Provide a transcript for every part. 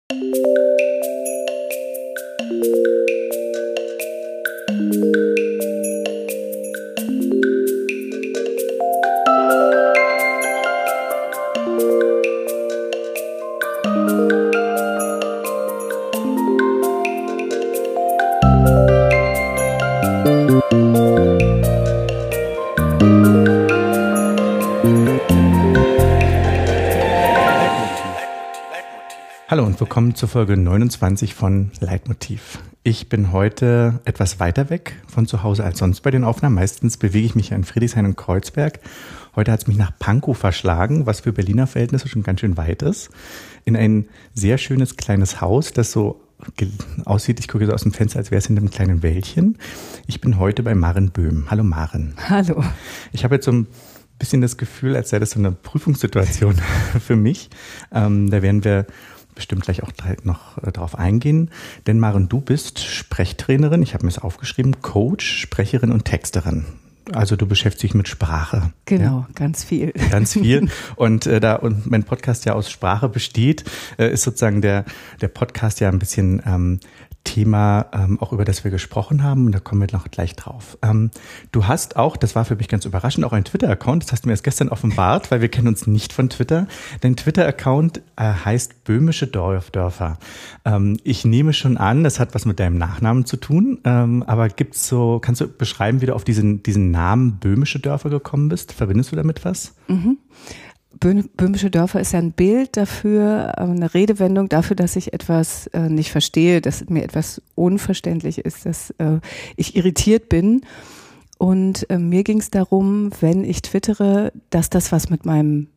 Hallo und willkommen zur Folge 29 von Leitmotiv. Ich bin heute etwas weiter weg von zu Hause als sonst bei den Aufnahmen. Meistens bewege ich mich in Friedrichshain und Kreuzberg. Heute hat es mich nach Pankow verschlagen, was für Berliner Verhältnisse schon ganz schön weit ist. In ein sehr schönes kleines Haus, das so aussieht, ich gucke so aus dem Fenster, als wäre es in einem kleinen Wäldchen. Ich bin heute bei Maren Böhm. Hallo Maren. Hallo. Ich habe jetzt so ein bisschen das Gefühl, als sei das so eine Prüfungssituation für mich. Da werden wir bestimmt gleich auch noch drauf eingehen. Denn Maren, du bist Sprechtrainerin, ich habe mir es aufgeschrieben, Coach, Sprecherin und Texterin. Also du beschäftigst dich mit Sprache. Genau, ja? Ganz viel. Ganz viel. Und da mein Podcast ja aus Sprache besteht, ist sozusagen der Podcast ja ein bisschen Thema, auch über das wir gesprochen haben, und da kommen wir noch gleich drauf. Du hast auch, das war für mich ganz überraschend, auch einen Twitter-Account, das hast du mir erst gestern offenbart, weil wir kennen uns nicht von Twitter. Dein Twitter-Account heißt Böhmische Dörfer. Ich nehme schon an, das hat was mit deinem Nachnamen zu tun, aber kannst du beschreiben, wie du auf diesen Namen Böhmische Dörfer gekommen bist? Verbindest du damit was? Mhm. Böhmische Dörfer ist ja ein Bild dafür, eine Redewendung dafür, dass ich etwas nicht verstehe, dass mir etwas unverständlich ist, dass ich irritiert bin. Und mir ging es darum, wenn ich twittere, dass das was mit meinem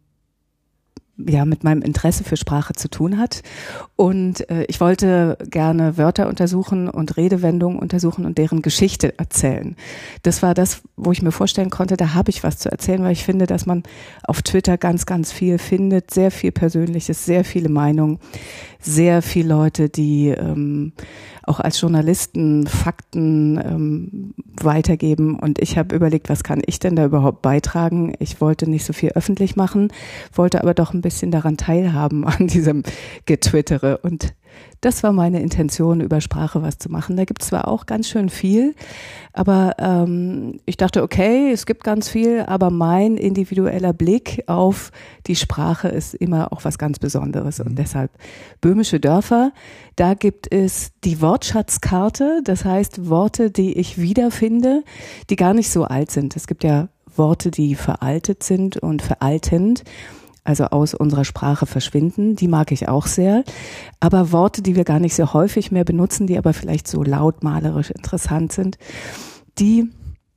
Interesse für Sprache zu tun hat. Und ich wollte gerne Wörter untersuchen und Redewendungen untersuchen und deren Geschichte erzählen. Das war das, wo ich mir vorstellen konnte, da habe ich was zu erzählen, weil ich finde, dass man auf Twitter ganz, ganz viel findet, sehr viel Persönliches, sehr viele Meinungen, sehr viele Leute, die auch als Journalisten Fakten weitergeben. Und ich habe überlegt, was kann ich denn da überhaupt beitragen? Ich wollte nicht so viel öffentlich machen, wollte aber doch ein bisschen daran teilhaben, an diesem Getwittere. Und das war meine Intention, über Sprache was zu machen. Da gibt es zwar auch ganz schön viel, aber ich dachte, okay, es gibt ganz viel, aber mein individueller Blick auf die Sprache ist immer auch was ganz Besonderes. Und deshalb Böhmische Dörfer, da gibt es die Wortschatzkarte, das heißt Worte, die ich wiederfinde, die gar nicht so alt sind. Es gibt ja Worte, die veraltet sind und veraltend, also aus unserer Sprache verschwinden, die mag ich auch sehr. Aber Worte, die wir gar nicht so häufig mehr benutzen, die aber vielleicht so lautmalerisch interessant sind, die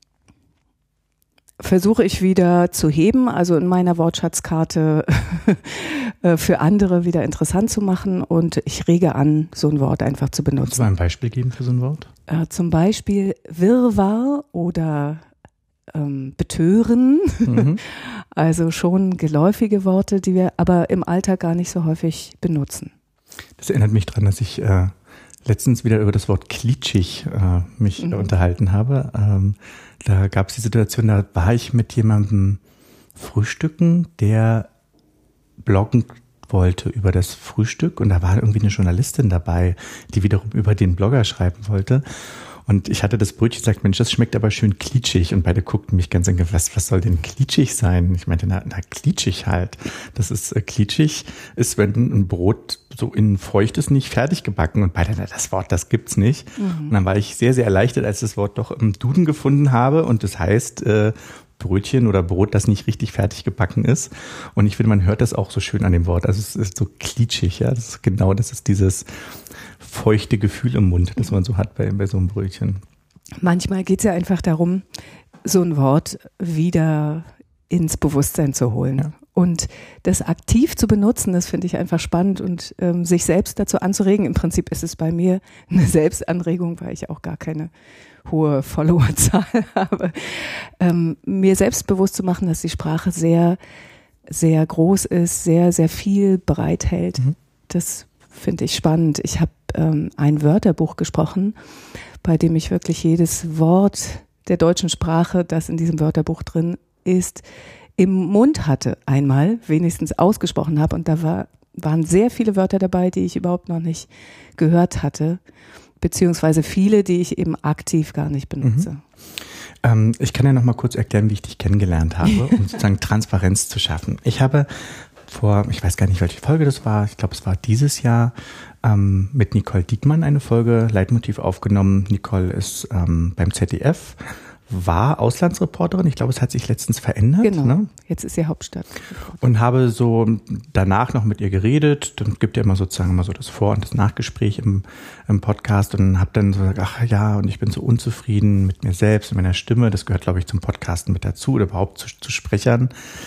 versuche ich wieder zu heben, also in meiner Wortschatzkarte für andere wieder interessant zu machen, und ich rege an, so ein Wort einfach zu benutzen. Kannst du mal ein Beispiel geben für so ein Wort? Zum Beispiel Wirrwarr oder betören, also schon geläufige Worte, die wir aber im Alltag gar nicht so häufig benutzen. Das erinnert mich daran, dass ich letztens wieder über das Wort klitschig mich unterhalten habe. Da gab es die Situation, da war ich mit jemandem frühstücken, der bloggen wollte über das Frühstück, und da war irgendwie eine Journalistin dabei, die wiederum über den Blogger schreiben wollte. Und ich hatte das Brötchen gesagt, Mensch, das schmeckt aber schön klitschig. Und beide guckten mich ganz angefasst, was soll denn klitschig sein? Ich meinte, na klitschig halt. Das ist klitschig, ist, wenn ein Brot so innen feucht ist, nicht fertig gebacken. Und beide, das Wort, das gibt's nicht. Und dann war ich sehr, sehr erleichtert, als ich das Wort doch im Duden gefunden habe. Und das heißt Brötchen oder Brot, das nicht richtig fertig gebacken ist. Und ich finde, man hört das auch so schön an dem Wort. Also es ist so klitschig, ja. Das ist dieses feuchte Gefühl im Mund, das man so hat bei so einem Brötchen. Manchmal geht es ja einfach darum, so ein Wort wieder ins Bewusstsein zu holen. Ja. Und das aktiv zu benutzen, das finde ich einfach spannend, und sich selbst dazu anzuregen. Im Prinzip ist es bei mir eine Selbstanregung, weil ich auch gar keine hohe Followerzahl habe. Mir selbst bewusst zu machen, dass die Sprache sehr, sehr groß ist, sehr, sehr viel bereithält. Das finde ich spannend. Ich habe ein Wörterbuch gesprochen, bei dem ich wirklich jedes Wort der deutschen Sprache, das in diesem Wörterbuch drin ist, im Mund hatte, einmal wenigstens ausgesprochen habe, und da war waren sehr viele Wörter dabei, die ich überhaupt noch nicht gehört hatte, beziehungsweise viele, die ich eben aktiv gar nicht benutze. Ich kann ja noch mal kurz erklären, wie ich dich kennengelernt habe, um sozusagen Transparenz zu schaffen. Ich habe ich weiß gar nicht, welche Folge das war, ich glaube, es war dieses Jahr, mit Nicole Diekmann eine Folge Leitmotiv aufgenommen. Nicole ist beim ZDF, war Auslandsreporterin. Ich glaube, es hat sich letztens verändert. Genau, ne? Jetzt ist sie Hauptstadt. Und habe so danach noch mit ihr geredet. Dann gibt ja immer sozusagen so das Vor- und das Nachgespräch im Podcast und habe dann so gesagt, ach ja, und ich bin so unzufrieden mit mir selbst und meiner Stimme. Das gehört, glaube ich, zum Podcasten mit dazu oder überhaupt zu Sprechern.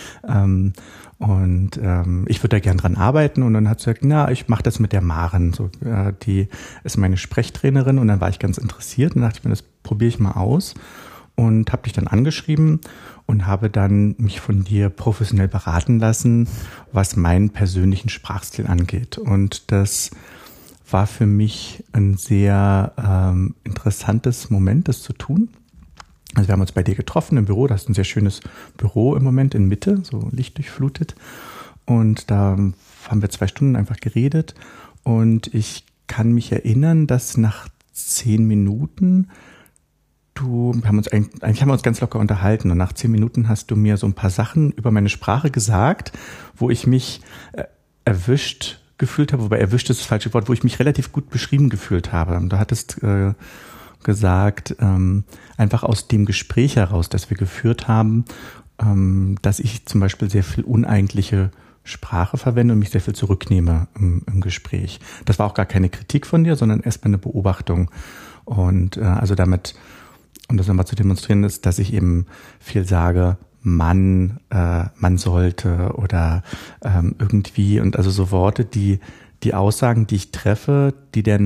Ich würde da gern dran arbeiten. Und dann hat sie gesagt, ich mache das mit der Maren. So, die ist meine Sprechtrainerin. Und dann war ich ganz interessiert und dachte ich mir, das probiere ich mal aus. Und habe dich dann angeschrieben und habe dann mich von dir professionell beraten lassen, was meinen persönlichen Sprachstil angeht. Und das war für mich ein sehr interessantes Moment, das zu tun. Also wir haben uns bei dir getroffen im Büro. Das ist ein sehr schönes Büro im Moment in Mitte, so lichtdurchflutet. Und da haben wir 2 Stunden einfach geredet. Und ich kann mich erinnern, dass nach 10 Minuten wir haben uns ganz locker unterhalten und nach 10 Minuten hast du mir so ein paar Sachen über meine Sprache gesagt, wo ich mich erwischt gefühlt habe, wobei erwischt ist das falsche Wort, wo ich mich relativ gut beschrieben gefühlt habe. Und du hattest gesagt, einfach aus dem Gespräch heraus, das wir geführt haben, dass ich zum Beispiel sehr viel uneigentliche Sprache verwende und mich sehr viel zurücknehme im Gespräch. Das war auch gar keine Kritik von dir, sondern erstmal eine Beobachtung. Und also damit, um das nochmal zu demonstrieren, ist, dass ich eben viel sage, man sollte oder irgendwie und also so Worte, die Aussagen, die ich treffe, die der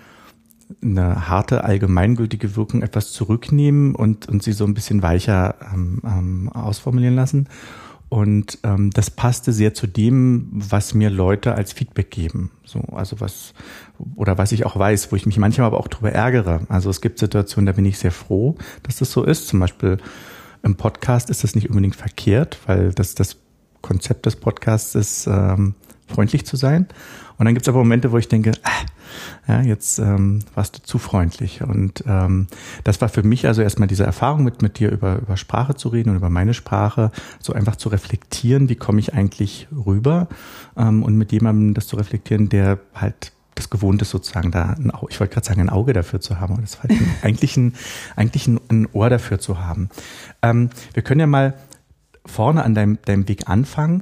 eine harte, allgemeingültige Wirkung etwas zurücknehmen und sie so ein bisschen weicher ausformulieren lassen. Und das passte sehr zu dem, was mir Leute als Feedback geben. So, also was ich auch weiß, wo ich mich manchmal aber auch drüber ärgere. Also es gibt Situationen, da bin ich sehr froh, dass das so ist. Zum Beispiel im Podcast ist das nicht unbedingt verkehrt, weil das Konzept des Podcasts ist, freundlich zu sein. Und dann gibt es aber Momente, wo ich denke, jetzt warst du zu freundlich. Und das war für mich also erstmal diese Erfahrung mit dir über Sprache zu reden und über meine Sprache, so einfach zu reflektieren, wie komme ich eigentlich rüber und mit jemandem das zu reflektieren, der halt das gewohnt ist, sozusagen ich wollte gerade sagen, ein Auge dafür zu haben, aber das war eigentlich ein Ohr dafür zu haben. Wir können ja mal vorne an deinem Weg anfangen.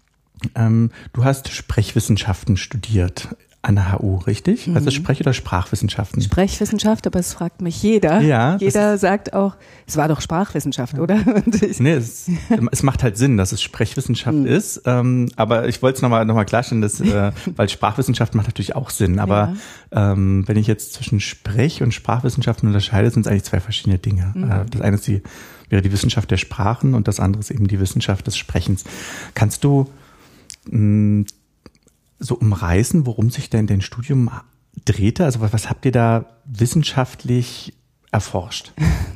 Du hast Sprechwissenschaften studiert an der HU, richtig? Mhm. Also Sprech- oder Sprachwissenschaften? Sprechwissenschaft, aber es fragt mich jeder. Ja, jeder sagt auch, es war doch Sprachwissenschaft, ja. Oder? Nee, es macht halt Sinn, dass es Sprechwissenschaft ist, aber ich wollte es nochmal klarstellen, weil Sprachwissenschaft macht natürlich auch Sinn, aber wenn ich jetzt zwischen Sprech- und Sprachwissenschaften unterscheide, sind es eigentlich 2 verschiedene Dinge. Mhm. Das eine wäre die Wissenschaft der Sprachen und das andere ist eben die Wissenschaft des Sprechens. Kannst du so umreißen, worum sich denn dein Studium drehte? Also was habt ihr da wissenschaftlich erforscht?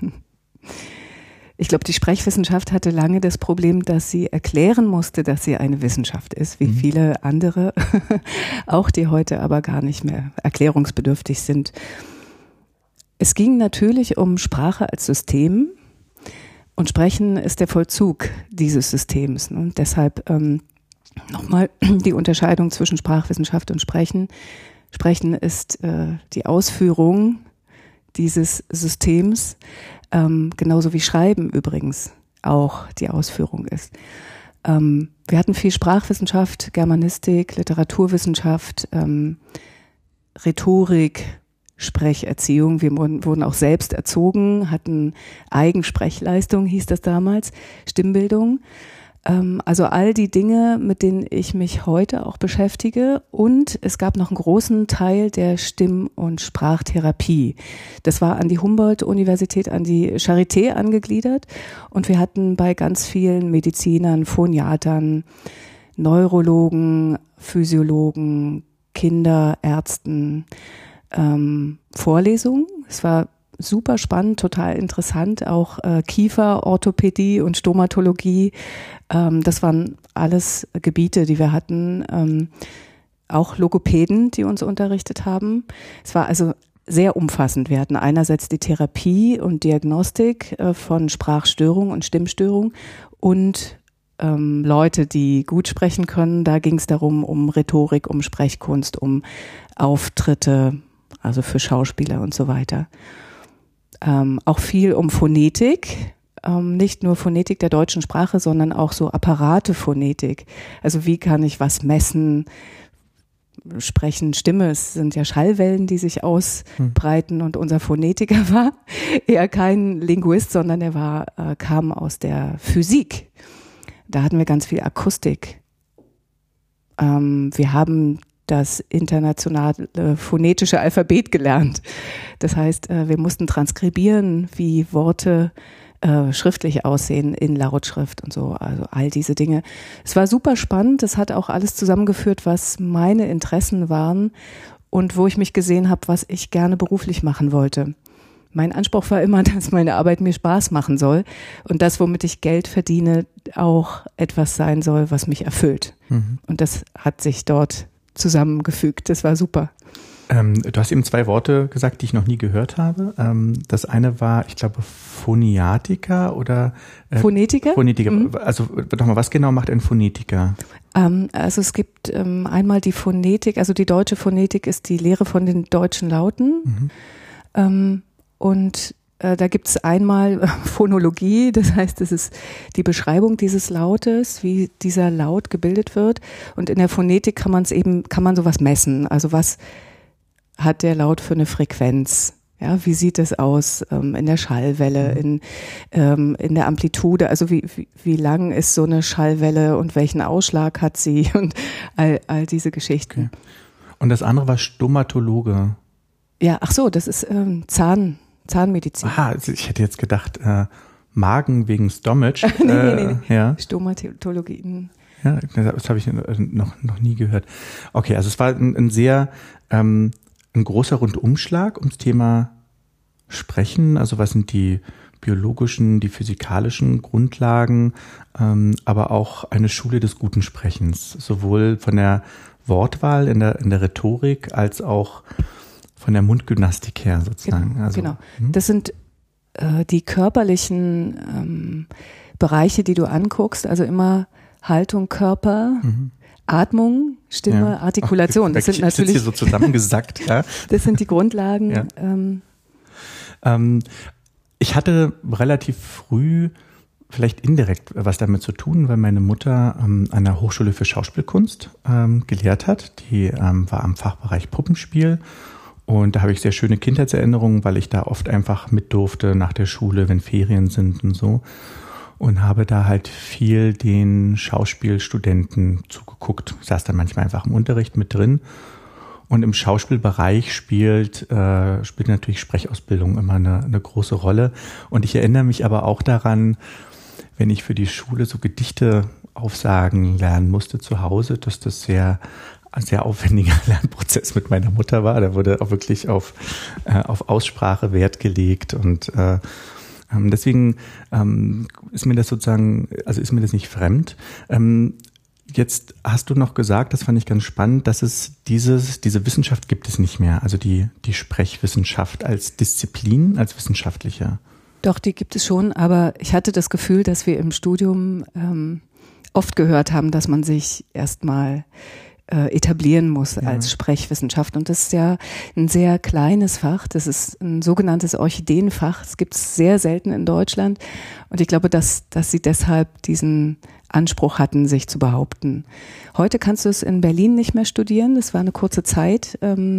Ich glaube, die Sprechwissenschaft hatte lange das Problem, dass sie erklären musste, dass sie eine Wissenschaft ist, wie viele andere, auch die heute aber gar nicht mehr erklärungsbedürftig sind. Es ging natürlich um Sprache als System und Sprechen ist der Vollzug dieses Systems. Und deshalb nochmal die Unterscheidung zwischen Sprachwissenschaft und Sprechen. Sprechen ist die Ausführung dieses Systems, genauso wie Schreiben übrigens auch die Ausführung ist. Wir hatten viel Sprachwissenschaft, Germanistik, Literaturwissenschaft, Rhetorik, Sprecherziehung. Wir wurden auch selbst erzogen, hatten Eigensprechleistung, hieß das damals, Stimmbildung. Also all die Dinge, mit denen ich mich heute auch beschäftige. Und es gab noch einen großen Teil der Stimm- und Sprachtherapie. Das war an die Humboldt-Universität, an die Charité angegliedert. Und wir hatten bei ganz vielen Medizinern, Phoniatern, Neurologen, Physiologen, Kinderärzten Vorlesungen. Es war super spannend, total interessant, auch Kieferorthopädie und Stomatologie, das waren alles Gebiete, die wir hatten, auch Logopäden, die uns unterrichtet haben. Es war also sehr umfassend. Wir hatten einerseits die Therapie und Diagnostik von Sprachstörung und Stimmstörung und Leute, die gut sprechen können. Da ging es darum, um Rhetorik, um Sprechkunst, um Auftritte, also für Schauspieler und so weiter. Auch viel um Phonetik, nicht nur Phonetik der deutschen Sprache, sondern auch so Apparate-Phonetik. Also wie kann ich was messen? Sprechen, Stimme, es sind ja Schallwellen, die sich ausbreiten und unser Phonetiker war eher kein Linguist, sondern er kam aus der Physik. Da hatten wir ganz viel Akustik. Wir haben das internationale phonetische Alphabet gelernt. Das heißt, wir mussten transkribieren, wie Worte schriftlich aussehen in Lautschrift und so, also all diese Dinge. Es war super spannend, es hat auch alles zusammengeführt, was meine Interessen waren und wo ich mich gesehen habe, was ich gerne beruflich machen wollte. Mein Anspruch war immer, dass meine Arbeit mir Spaß machen soll und das, womit ich Geld verdiene, auch etwas sein soll, was mich erfüllt. Mhm. Und das hat sich dort zusammengefügt, das war super. Du hast eben 2 Worte gesagt, die ich noch nie gehört habe. Das eine war, ich glaube, Phoniatiker oder Phonetiker? Phonetiker. Mhm. Also nochmal, was genau macht ein Phonetiker? Also es gibt einmal die Phonetik, also die deutsche Phonetik ist die Lehre von den deutschen Lauten. Mhm. Und da gibt es einmal Phonologie, das heißt, es ist die Beschreibung dieses Lautes, wie dieser Laut gebildet wird. Und in der Phonetik kann man sowas messen. Also was hat der Laut für eine Frequenz? Ja, wie sieht es aus in der Schallwelle, in der Amplitude? Also wie lang ist so eine Schallwelle und welchen Ausschlag hat sie und all diese Geschichten. Okay. Und das andere war Stomatologe. Ja, ach so, das ist Zahnmedizin. Aha, also ich hätte jetzt gedacht, Magen wegen Stomach. Nee. Ja. Stomatologie. Ja, das habe ich noch nie gehört. Okay, also es war ein sehr ein großer Rundumschlag ums Thema Sprechen. Also was sind die biologischen, die physikalischen Grundlagen, aber auch eine Schule des guten Sprechens, sowohl von der Wortwahl in der Rhetorik als auch von der Mundgymnastik her sozusagen. Genau. Das sind die körperlichen Bereiche, die du anguckst, also immer Haltung, Körper, Atmung, Stimme, ja. Artikulation. Das sind natürlich hier so zusammengesackt. Ja. Das sind die Grundlagen. Ja. Ich hatte relativ früh vielleicht indirekt was damit zu tun, weil meine Mutter an der Hochschule für Schauspielkunst gelehrt hat. Die war am Fachbereich Puppenspiel. Und da habe ich sehr schöne Kindheitserinnerungen, weil ich da oft einfach mit durfte nach der Schule, wenn Ferien sind und so. Und habe da halt viel den Schauspielstudenten zugeguckt. Ich saß dann manchmal einfach im Unterricht mit drin. Und im Schauspielbereich spielt natürlich Sprechausbildung immer eine große Rolle. Und ich erinnere mich aber auch daran, wenn ich für die Schule so Gedichte aufsagen lernen musste zu Hause, dass das sehr aufwendiger Lernprozess mit meiner Mutter war. Da wurde auch wirklich auf Aussprache Wert gelegt und deswegen ist mir das sozusagen, also ist mir das nicht fremd. Jetzt hast du noch gesagt, das fand ich ganz spannend, dass es diese Wissenschaft gibt es nicht mehr, also die Sprechwissenschaft als Disziplin, als wissenschaftliche. Doch, die gibt es schon, aber ich hatte das Gefühl, dass wir im Studium oft gehört haben, dass man sich erstmal etablieren muss als Sprechwissenschaft. Und das ist ja ein sehr kleines Fach. Das ist ein sogenanntes Orchideenfach. Das gibt es sehr selten in Deutschland. Und ich glaube, dass sie deshalb diesen Anspruch hatten, sich zu behaupten. Heute kannst du es in Berlin nicht mehr studieren. Das war eine kurze Zeit.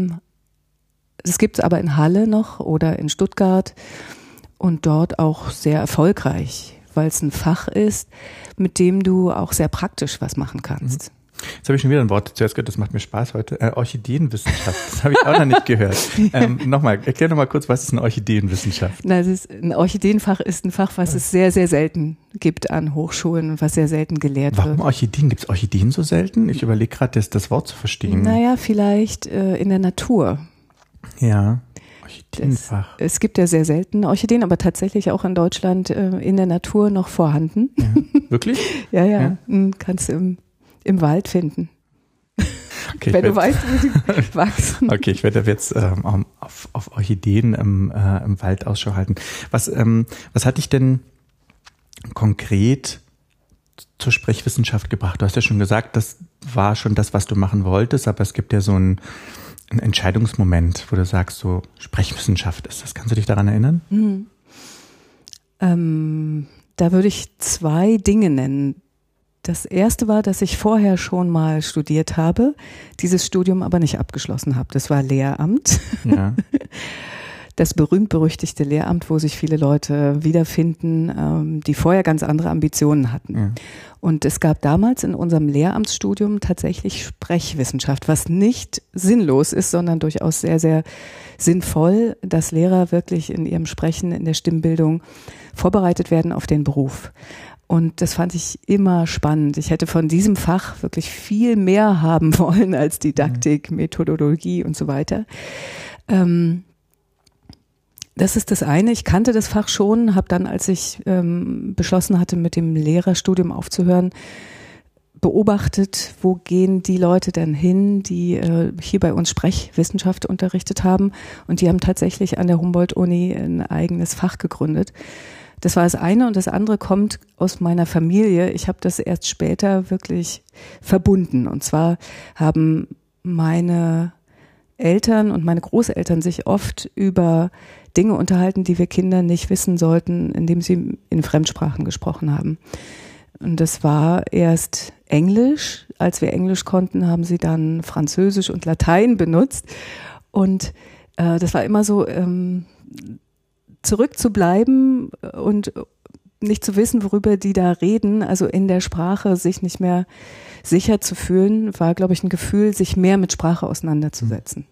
Es gibt es aber in Halle noch oder in Stuttgart und dort auch sehr erfolgreich, weil es ein Fach ist, mit dem du auch sehr praktisch was machen kannst. Jetzt habe ich schon wieder ein Wort zuerst gehört, das macht mir Spaß heute. Orchideenwissenschaft, das habe ich auch noch nicht gehört. Erklär nochmal kurz, was ist eine Orchideenwissenschaft? Ein Orchideenfach ist ein Fach, was es sehr, sehr selten gibt an Hochschulen und was sehr selten gelehrt wird. Warum Orchideen? Gibt es Orchideen so selten? Ich überlege gerade, das Wort zu verstehen. Naja, vielleicht in der Natur. Ja. Orchideenfach. Es gibt ja sehr selten Orchideen, aber tatsächlich auch in Deutschland in der Natur noch vorhanden. Ja. Wirklich? Ja. Kannst du im Wald finden. Okay, wenn du weißt, wo sie wachsen. Okay, ich werde jetzt auf Orchideen im Wald Ausschau halten. Was hat dich denn konkret zur Sprechwissenschaft gebracht? Du hast ja schon gesagt, das war schon das, was du machen wolltest, aber es gibt ja so einen Entscheidungsmoment, wo du sagst, so Sprechwissenschaft ist das. Kannst du dich daran erinnern? Da würde ich 2 Dinge nennen. Das erste war, dass ich vorher schon mal studiert habe, dieses Studium aber nicht abgeschlossen habe. Das war Lehramt. Ja. Das berühmt-berüchtigte Lehramt, wo sich viele Leute wiederfinden, die vorher ganz andere Ambitionen hatten. Ja. Und es gab damals in unserem Lehramtsstudium tatsächlich Sprechwissenschaft, was nicht sinnlos ist, sondern durchaus sehr, sehr sinnvoll, dass Lehrer wirklich in ihrem Sprechen, in der Stimmbildung vorbereitet werden auf den Beruf. Und das fand ich immer spannend. Ich hätte von diesem Fach wirklich viel mehr haben wollen als Didaktik, Methodologie und so weiter. Das ist das eine. Ich kannte das Fach schon, habe dann, als ich beschlossen hatte, mit dem Lehrerstudium aufzuhören, beobachtet, wo gehen die Leute denn hin, die hier bei uns Sprechwissenschaft unterrichtet haben. Und die haben tatsächlich an der Humboldt-Uni ein eigenes Fach gegründet. Das war das eine, und das andere kommt aus meiner Familie. Ich habe das erst später wirklich verbunden. Und zwar haben meine Eltern und meine Großeltern sich oft über Dinge unterhalten, die wir Kinder nicht wissen sollten, indem sie in Fremdsprachen gesprochen haben. Und das war erst Englisch. Als wir Englisch konnten, haben sie dann Französisch und Latein benutzt. Und das war immer so, zurückzubleiben und nicht zu wissen, worüber die da reden, also in der Sprache sich nicht mehr sicher zu fühlen, war, glaube ich, ein Gefühl, sich mehr mit Sprache auseinanderzusetzen.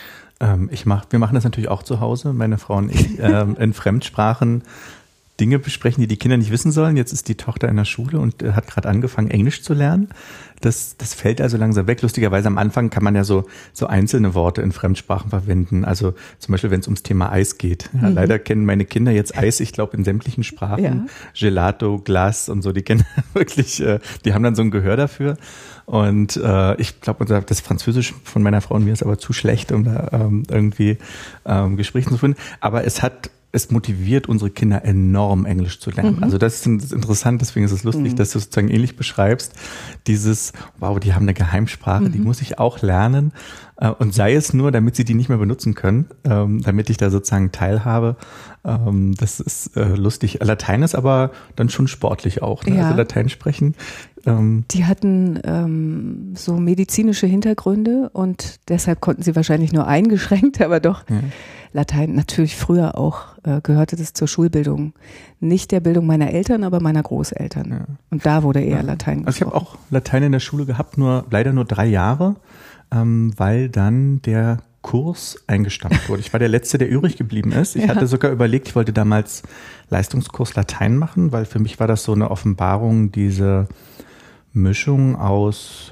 Wir machen das natürlich auch zu Hause, meine Frau und ich, in Fremdsprachen Dinge besprechen, die Kinder nicht wissen sollen. Jetzt ist die Tochter in der Schule und hat gerade angefangen, Englisch zu lernen. Das fällt also langsam weg. Lustigerweise am Anfang kann man ja so einzelne Worte in Fremdsprachen verwenden. Also zum Beispiel, wenn es ums Thema Eis geht. Ja, leider kennen meine Kinder jetzt Eis, ich glaube, in sämtlichen Sprachen. Ja. Gelato, Glas und so, die kennen wirklich, die haben dann so ein Gehör dafür. Und ich glaube, das Französisch von meiner Frau und mir ist aber zu schlecht, um da irgendwie Gespräche zu führen. Aber es motiviert unsere Kinder enorm, Englisch zu lernen. Also das ist interessant, deswegen ist es lustig, dass du sozusagen ähnlich beschreibst. Dieses, wow, die haben eine Geheimsprache, die muss ich auch lernen. Und sei es nur, damit sie die nicht mehr benutzen können, damit ich da sozusagen teilhabe. Das ist lustig. Latein ist aber dann schon sportlich auch, ne? Ja. Also Latein sprechen. Die hatten so medizinische Hintergründe und deshalb konnten sie wahrscheinlich nur eingeschränkt, aber doch Latein natürlich früher auch gehörte das zur Schulbildung. Nicht der Bildung meiner Eltern, aber meiner Großeltern. Ja. Und da wurde eher Latein gesprochen. Also ich habe auch Latein in der Schule gehabt, leider nur 3 Jahre, weil dann der Kurs eingestampft wurde. Ich war der Letzte, der übrig geblieben ist. Ich hatte sogar überlegt, ich wollte damals Leistungskurs Latein machen, weil für mich war das so eine Offenbarung, diese Mischung aus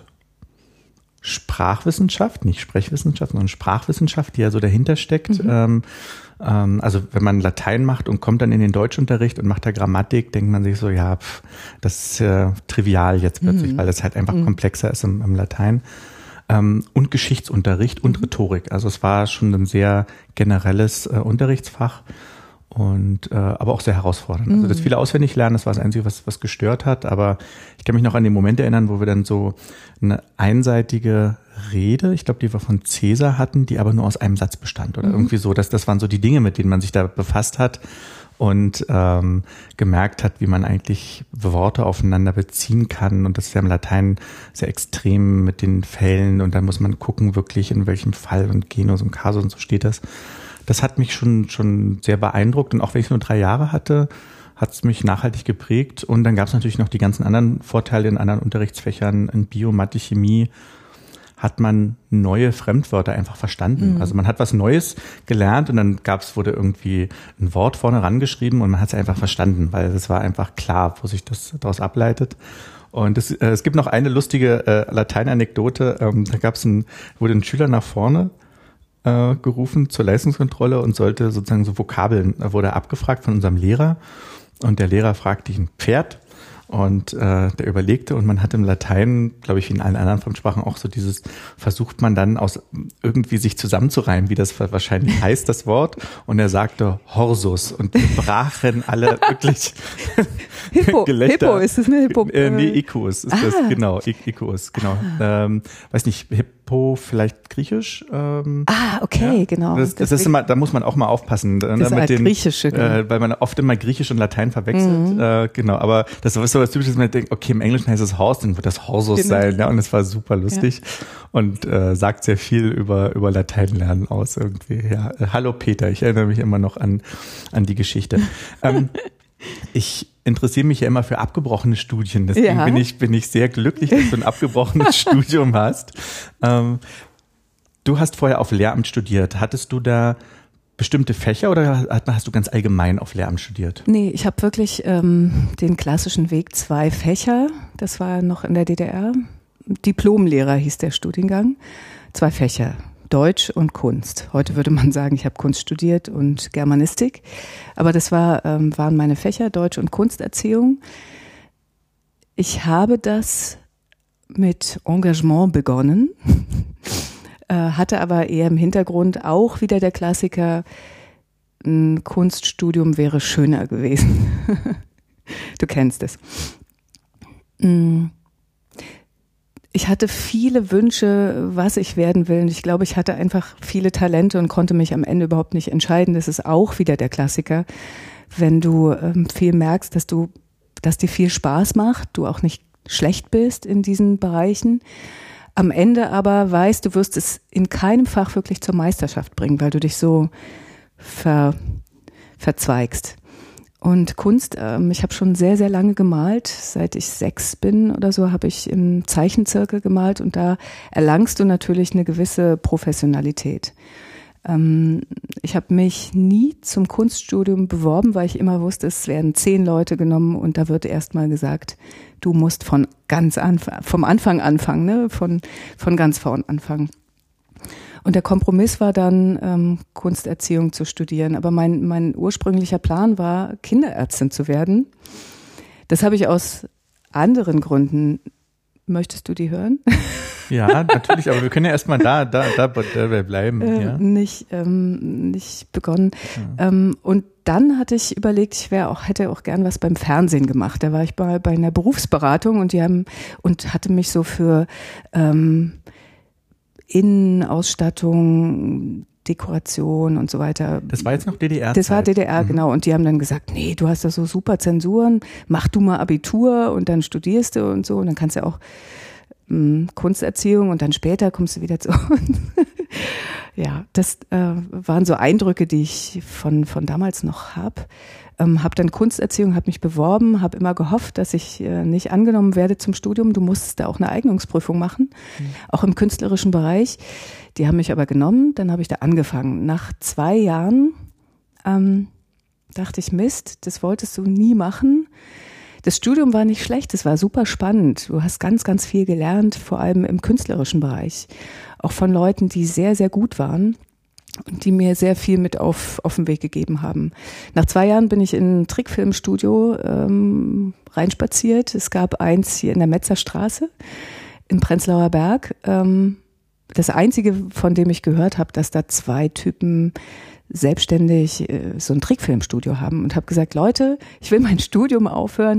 Sprachwissenschaft, nicht Sprechwissenschaft, sondern Sprachwissenschaft, die ja so dahinter steckt. Also wenn man Latein macht und kommt dann in den Deutschunterricht und macht da Grammatik, denkt man sich so, ja, das ist trivial jetzt plötzlich, weil es halt einfach komplexer ist im Latein. Und Geschichtsunterricht und Rhetorik. Also es war schon ein sehr generelles Unterrichtsfach und aber auch sehr herausfordernd. Also das viele auswendig lernen, das war das Einzige, was gestört hat. Aber ich kann mich noch an den Moment erinnern, wo wir dann so eine einseitige Rede, ich glaube, die wir von Cäsar hatten, die aber nur aus einem Satz bestand oder irgendwie so. Das waren so die Dinge, mit denen man sich da befasst hat und gemerkt hat, wie man eigentlich Worte aufeinander beziehen kann. Und das ist ja im Latein sehr extrem mit den Fällen und dann muss man gucken, wirklich in welchem Fall und Genus und Kasus und so steht das. Das hat mich schon sehr beeindruckt und auch wenn ich nur 3 Jahre hatte, hat es mich nachhaltig geprägt. Und dann gab es natürlich noch die ganzen anderen Vorteile in anderen Unterrichtsfächern, in Bio, Mathe, Chemie, hat man neue Fremdwörter einfach verstanden. Also man hat was Neues gelernt und dann wurde irgendwie ein Wort vorne rangeschrieben und man hat es einfach verstanden, weil es war einfach klar, wo sich das daraus ableitet. Und es gibt noch eine lustige Latein-Anekdote. Da wurde ein Schüler nach vorne gerufen zur Leistungskontrolle und sollte sozusagen so Vokabeln, wurde abgefragt von unserem Lehrer und der Lehrer fragte ihn Pferd. Und der überlegte und man hat im Latein, glaube ich, wie in allen anderen Fremdsprachen auch so dieses, versucht man dann aus irgendwie sich zusammenzureimen, wie das wahrscheinlich heißt, das Wort. Und er sagte Horsus und wir brachen alle wirklich Gelächter. Hippo, ist das eine Hippo? Nee, Ikus ist das, genau, Ikus, genau. Weiß nicht, Hippo, vielleicht griechisch? Okay, ja. Genau. Das ist immer, da muss man auch mal aufpassen. Das ist halt Griechische. Genau. Weil man oft immer Griechisch und Latein verwechselt. Genau, aber das ist so was Typisches, man denkt, okay, im Englischen heißt es Horse, dann wird das Horsus sein. Ja, und es war super lustig und sagt sehr viel über Latein lernen aus irgendwie. Ja, hallo Peter, ich erinnere mich immer noch an die Geschichte. Ich interessiere mich ja immer für abgebrochene Studien, deswegen bin ich sehr glücklich, dass du ein abgebrochenes Studium hast. Du hast vorher auf Lehramt studiert. Hattest du da bestimmte Fächer oder hast du ganz allgemein auf Lehramt studiert? Nee, ich habe wirklich den klassischen Weg, 2 Fächer. Das war noch in der DDR. Diplomlehrer hieß der Studiengang. 2 Fächer, Deutsch und Kunst. Heute würde man sagen, ich habe Kunst studiert und Germanistik. Aber das waren meine Fächer, Deutsch und Kunsterziehung. Ich habe das mit Engagement begonnen. Hatte aber eher im Hintergrund auch wieder der Klassiker, ein Kunststudium wäre schöner gewesen. Du kennst es. Ich hatte viele Wünsche, was ich werden will. Und ich glaube, ich hatte einfach viele Talente und konnte mich am Ende überhaupt nicht entscheiden. Das ist auch wieder der Klassiker. Wenn du viel merkst, dass dir viel Spaß macht, du auch nicht schlecht bist in diesen Bereichen. Am Ende aber weißt, du wirst es in keinem Fach wirklich zur Meisterschaft bringen, weil du dich so verzweigst. Und Kunst, ich habe schon sehr, sehr lange gemalt. Seit ich 6 bin oder so, habe ich im Zeichenzirkel gemalt und da erlangst du natürlich eine gewisse Professionalität. Ich habe mich nie zum Kunststudium beworben, weil ich immer wusste, es werden 10 Leute genommen und da wird erst mal gesagt, du musst vom Anfang anfangen, ne? Von ganz vorn anfangen. Und der Kompromiss war dann, Kunsterziehung zu studieren. Aber mein ursprünglicher Plan war, Kinderärztin zu werden. Das habe ich aus anderen Gründen. Möchtest du die hören? Ja, natürlich, aber wir können ja erstmal da bleiben. Ja. Nicht begonnen. Ja. Und dann hatte ich überlegt, hätte auch gern was beim Fernsehen gemacht. Da war ich bei einer Berufsberatung und hatte mich so für Innenausstattung, Dekoration und so weiter. Das war jetzt noch DDR? Das war DDR, genau. Und die haben dann gesagt, nee, du hast da so super Zensuren, mach du mal Abitur und dann studierst du und so. Und dann kannst du auch Kunsterziehung und dann später kommst du wieder zu uns. Ja, das waren so Eindrücke, die ich von damals noch habe. Habe dann Kunsterziehung, habe mich beworben, habe immer gehofft, dass ich nicht angenommen werde zum Studium. Du musstest da auch eine Eignungsprüfung machen, auch im künstlerischen Bereich. Die haben mich aber genommen, dann habe ich da angefangen. Nach 2 Jahren dachte ich, Mist, das wolltest du nie machen. Das Studium war nicht schlecht, es war super spannend. Du hast ganz, ganz viel gelernt, vor allem im künstlerischen Bereich. Auch von Leuten, die sehr, sehr gut waren und die mir sehr viel mit auf den Weg gegeben haben. Nach 2 Jahren bin ich in ein Trickfilmstudio reinspaziert. Es gab eins hier in der Metzerstraße im Prenzlauer Berg. Das Einzige, von dem ich gehört habe, dass da 2 Typen selbstständig so ein Trickfilmstudio haben und habe gesagt, Leute, ich will mein Studium aufhören.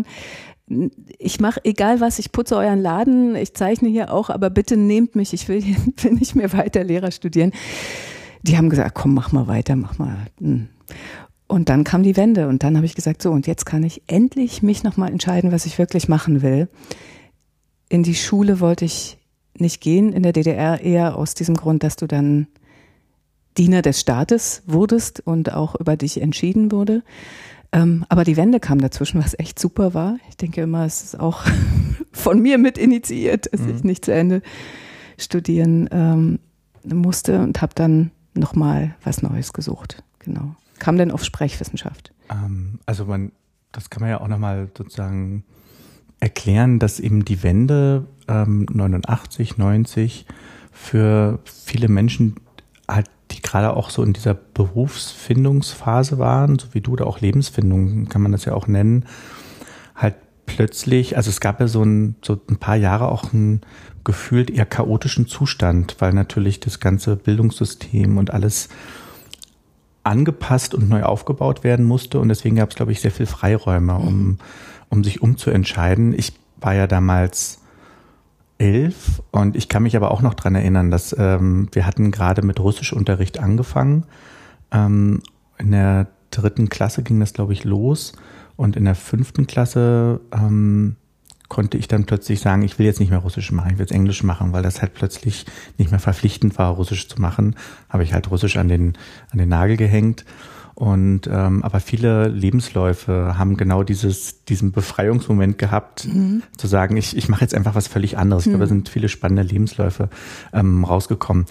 Ich mache egal was, ich putze euren Laden, ich zeichne hier auch, aber bitte nehmt mich, ich will nicht mehr weiter Lehrer studieren. Die haben gesagt, komm, mach mal weiter, mach mal. Und dann kam die Wende und dann habe ich gesagt, so, und jetzt kann ich endlich mich nochmal entscheiden, was ich wirklich machen will. In die Schule wollte ich nicht gehen, in der DDR eher aus diesem Grund, dass du dann Diener des Staates wurdest und auch über dich entschieden wurde. Aber die Wende kam dazwischen, was echt super war. Ich denke immer, es ist auch von mir mit initiiert, dass ich nicht zu Ende studieren musste und habe dann nochmal was Neues gesucht. Genau. Kam dann auf Sprechwissenschaft. Also das kann man ja auch nochmal sozusagen erklären, dass eben die Wende 89, 90 für viele Menschen halt die gerade auch so in dieser Berufsfindungsphase waren, so wie du, oder auch Lebensfindung, kann man das ja auch nennen, halt plötzlich, also es gab ja so ein paar Jahre auch einen gefühlt eher chaotischen Zustand, weil natürlich das ganze Bildungssystem und alles angepasst und neu aufgebaut werden musste und deswegen gab es, glaube ich, sehr viel Freiräume, um sich umzuentscheiden. Ich war ja damals 11 und ich kann mich aber auch noch dran erinnern, dass wir hatten gerade mit Russischunterricht angefangen. In der 3. Klasse ging das, glaube ich, los und in der 5. Klasse konnte ich dann plötzlich sagen, ich will jetzt nicht mehr Russisch machen, ich will jetzt Englisch machen, weil das halt plötzlich nicht mehr verpflichtend war, Russisch zu machen. Habe ich halt Russisch an den Nagel gehängt. Und aber viele Lebensläufe haben genau diesen Befreiungsmoment gehabt, zu sagen, ich mache jetzt einfach was völlig anderes. Ich glaube, da sind viele spannende Lebensläufe rausgekommen.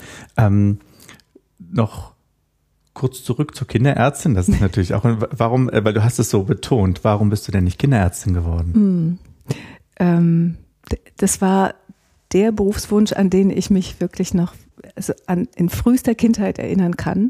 Noch kurz zurück zur Kinderärztin. Das ist natürlich auch, warum, weil du hast es so betont, warum bist du denn nicht Kinderärztin geworden? Das war der Berufswunsch, an den ich mich wirklich noch in frühester Kindheit erinnern kann.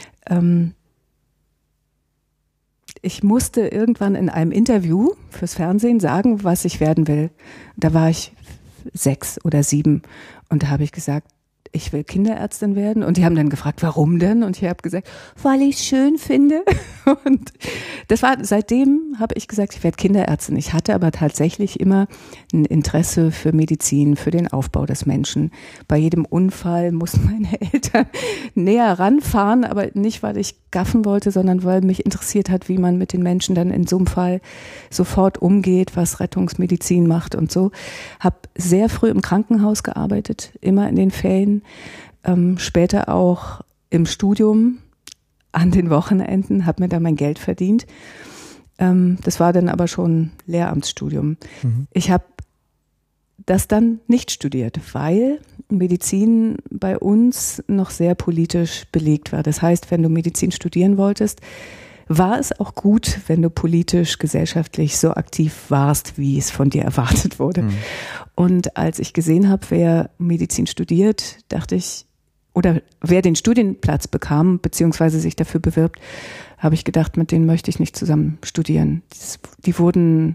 Ich musste irgendwann in einem Interview fürs Fernsehen sagen, was ich werden will. Da war ich 6 oder 7 und da habe ich gesagt, ich will Kinderärztin werden. Und die haben dann gefragt, warum denn? Und ich habe gesagt, weil ich es schön finde. Und das war, seitdem habe ich gesagt, ich werde Kinderärztin. Ich hatte aber tatsächlich immer ein Interesse für Medizin, für den Aufbau des Menschen. Bei jedem Unfall mussten meine Eltern näher ranfahren, aber nicht, weil ich gaffen wollte, sondern weil mich interessiert hat, wie man mit den Menschen dann in so einem Fall sofort umgeht, was Rettungsmedizin macht und so. Habe sehr früh im Krankenhaus gearbeitet, immer in den Ferien. Später auch im Studium an den Wochenenden, habe mir da mein Geld verdient. Das war dann aber schon Lehramtsstudium. Ich habe das dann nicht studiert, weil Medizin bei uns noch sehr politisch belegt war. Das heißt, wenn du Medizin studieren wolltest, war es auch gut, wenn du politisch, gesellschaftlich so aktiv warst, wie es von dir erwartet wurde. Und als ich gesehen habe, wer Medizin studiert, dachte ich, oder wer den Studienplatz bekam, beziehungsweise sich dafür bewirbt, habe ich gedacht, mit denen möchte ich nicht zusammen studieren. Die wurden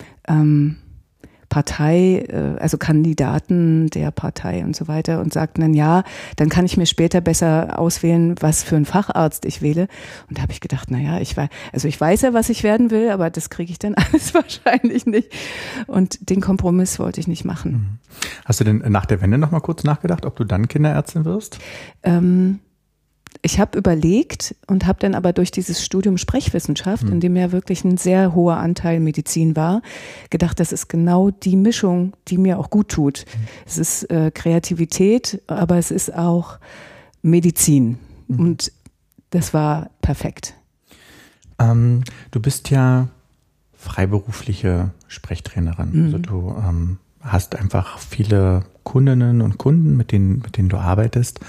also Kandidaten der Partei und so weiter und sagten dann, ja, dann kann ich mir später besser auswählen, was für einen Facharzt ich wähle. Und da habe ich gedacht, naja, ich weiß ja, was ich werden will, aber das kriege ich dann alles wahrscheinlich nicht. Und den Kompromiss wollte ich nicht machen. Hast du denn nach der Wende noch mal kurz nachgedacht, ob du dann Kinderärztin wirst? Ich habe überlegt und habe dann aber durch dieses Studium Sprechwissenschaft, in dem ja wirklich ein sehr hoher Anteil Medizin war, gedacht, das ist genau die Mischung, die mir auch gut tut. Es ist Kreativität, aber es ist auch Medizin. Und das war perfekt. Du bist ja freiberufliche Sprechtrainerin. Also du hast einfach viele Kundinnen und Kunden, mit denen du arbeitest.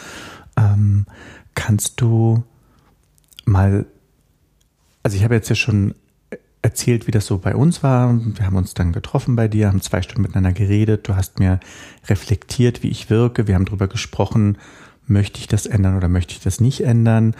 Kannst du mal, also ich habe jetzt ja schon erzählt, wie das so bei uns war. Wir haben uns dann getroffen bei dir, haben 2 Stunden miteinander geredet. Du hast mir reflektiert, wie ich wirke. Wir haben darüber gesprochen, möchte ich das ändern oder möchte ich das nicht ändern?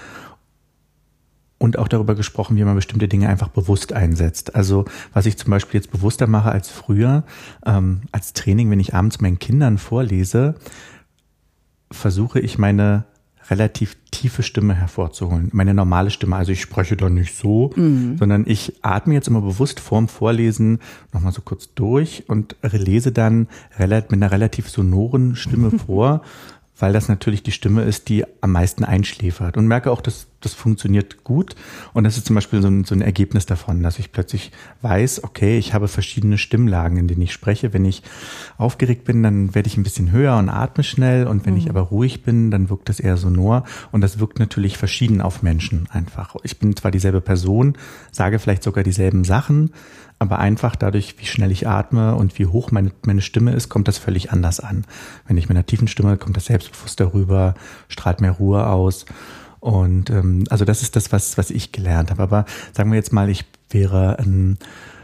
Und auch darüber gesprochen, wie man bestimmte Dinge einfach bewusst einsetzt. Also was ich zum Beispiel jetzt bewusster mache als früher, als Training, wenn ich abends meinen Kindern vorlese, versuche ich meine relativ tiefe Stimme hervorzuholen, meine normale Stimme. Also ich spreche da nicht so, sondern ich atme jetzt immer bewusst vorm Vorlesen nochmal so kurz durch und lese dann mit einer relativ sonoren Stimme vor, weil das natürlich die Stimme ist, die am meisten einschläfert. Und merke auch, dass das funktioniert gut. Und das ist zum Beispiel so ein Ergebnis davon, dass ich plötzlich weiß, okay, ich habe verschiedene Stimmlagen, in denen ich spreche. Wenn ich aufgeregt bin, dann werde ich ein bisschen höher und atme schnell. Und wenn ich aber ruhig bin, dann wirkt das eher sonor. Und das wirkt natürlich verschieden auf Menschen einfach. Ich bin zwar dieselbe Person, sage vielleicht sogar dieselben Sachen, aber einfach dadurch, wie schnell ich atme und wie hoch meine Stimme ist, kommt das völlig anders an. Wenn ich mit einer tiefen Stimme, kommt das selbstbewusst darüber, strahlt mehr Ruhe aus. Und also das ist das, was ich gelernt habe. Aber sagen wir jetzt mal, ich wäre ein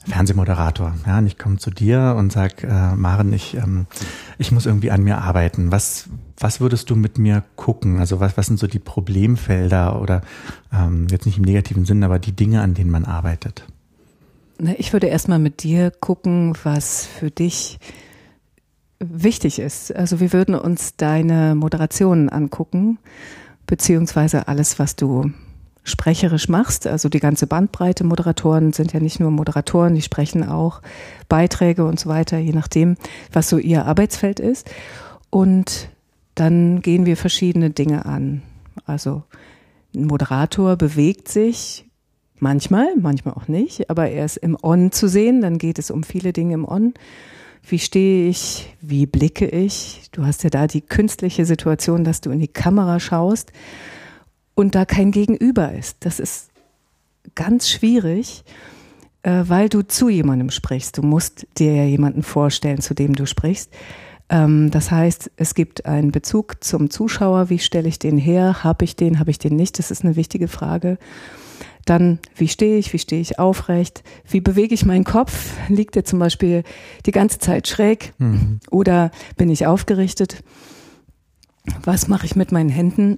Fernsehmoderator, ja, und ich komme zu dir und sag, Maren, ich muss irgendwie an mir arbeiten. Was würdest du mit mir gucken? Also was sind so die Problemfelder oder jetzt nicht im negativen Sinn, aber die Dinge, an denen man arbeitet? Ich würde erstmal mit dir gucken, was für dich wichtig ist. Also wir würden uns deine Moderationen angucken, beziehungsweise alles, was du sprecherisch machst, also die ganze Bandbreite. Moderatoren sind ja nicht nur Moderatoren, die sprechen auch Beiträge und so weiter, je nachdem, was so ihr Arbeitsfeld ist. Und dann gehen wir verschiedene Dinge an. Also ein Moderator bewegt sich manchmal auch nicht, aber er ist im On zu sehen, dann geht es um viele Dinge im On. Wie stehe ich? Wie blicke ich? Du hast ja da die künstliche Situation, dass du in die Kamera schaust und da kein Gegenüber ist. Das ist ganz schwierig, weil du zu jemandem sprichst. Du musst dir ja jemanden vorstellen, zu dem du sprichst. Das heißt, es gibt einen Bezug zum Zuschauer. Wie stelle ich den her? Habe ich den nicht? Das ist eine wichtige Frage. Dann, wie stehe ich aufrecht? Wie bewege ich meinen Kopf? Liegt er zum Beispiel die ganze Zeit schräg? Oder bin ich aufgerichtet? Was mache ich mit meinen Händen?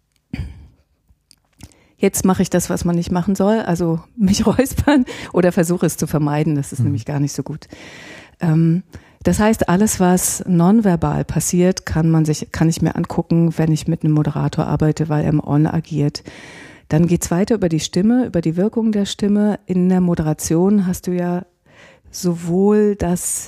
Jetzt mache ich das, was man nicht machen soll, also mich räuspern oder versuche es zu vermeiden. Das ist nämlich gar nicht so gut. Das heißt, alles, was nonverbal passiert, kann ich mir angucken, wenn ich mit einem Moderator arbeite, weil er im On agiert. Dann geht's weiter über die Stimme, über die Wirkung der Stimme. In der Moderation hast du ja sowohl, dass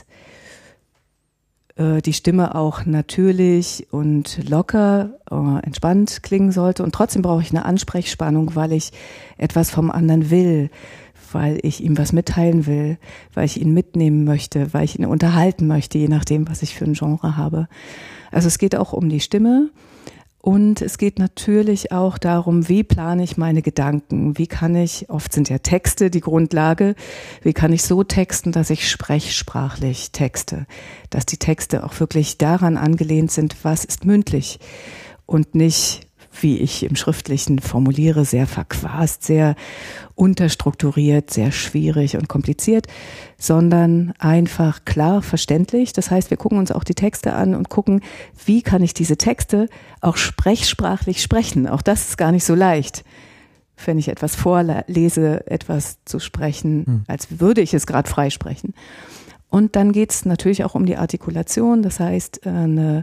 die Stimme auch natürlich und locker, entspannt klingen sollte. Und trotzdem brauche ich eine Ansprechspannung, weil ich etwas vom anderen will, weil ich ihm was mitteilen will, weil ich ihn mitnehmen möchte, weil ich ihn unterhalten möchte, je nachdem, was ich für ein Genre habe. Also es geht auch um die Stimme. Und es geht natürlich auch darum, wie plane ich meine Gedanken? Wie kann ich, oft sind ja Texte die Grundlage, wie kann ich so texten, dass ich sprechsprachlich texte? Dass die Texte auch wirklich daran angelehnt sind, was ist mündlich und nicht, wie ich im Schriftlichen formuliere, sehr verquast, sehr unterstrukturiert, sehr schwierig und kompliziert, sondern einfach klar verständlich. Das heißt, wir gucken uns auch die Texte an und gucken, wie kann ich diese Texte auch sprechsprachlich sprechen. Auch das ist gar nicht so leicht, wenn ich etwas vorlese, etwas zu sprechen, als würde ich es gerade frei sprechen. Und dann geht es natürlich auch um die Artikulation. Das heißt, ein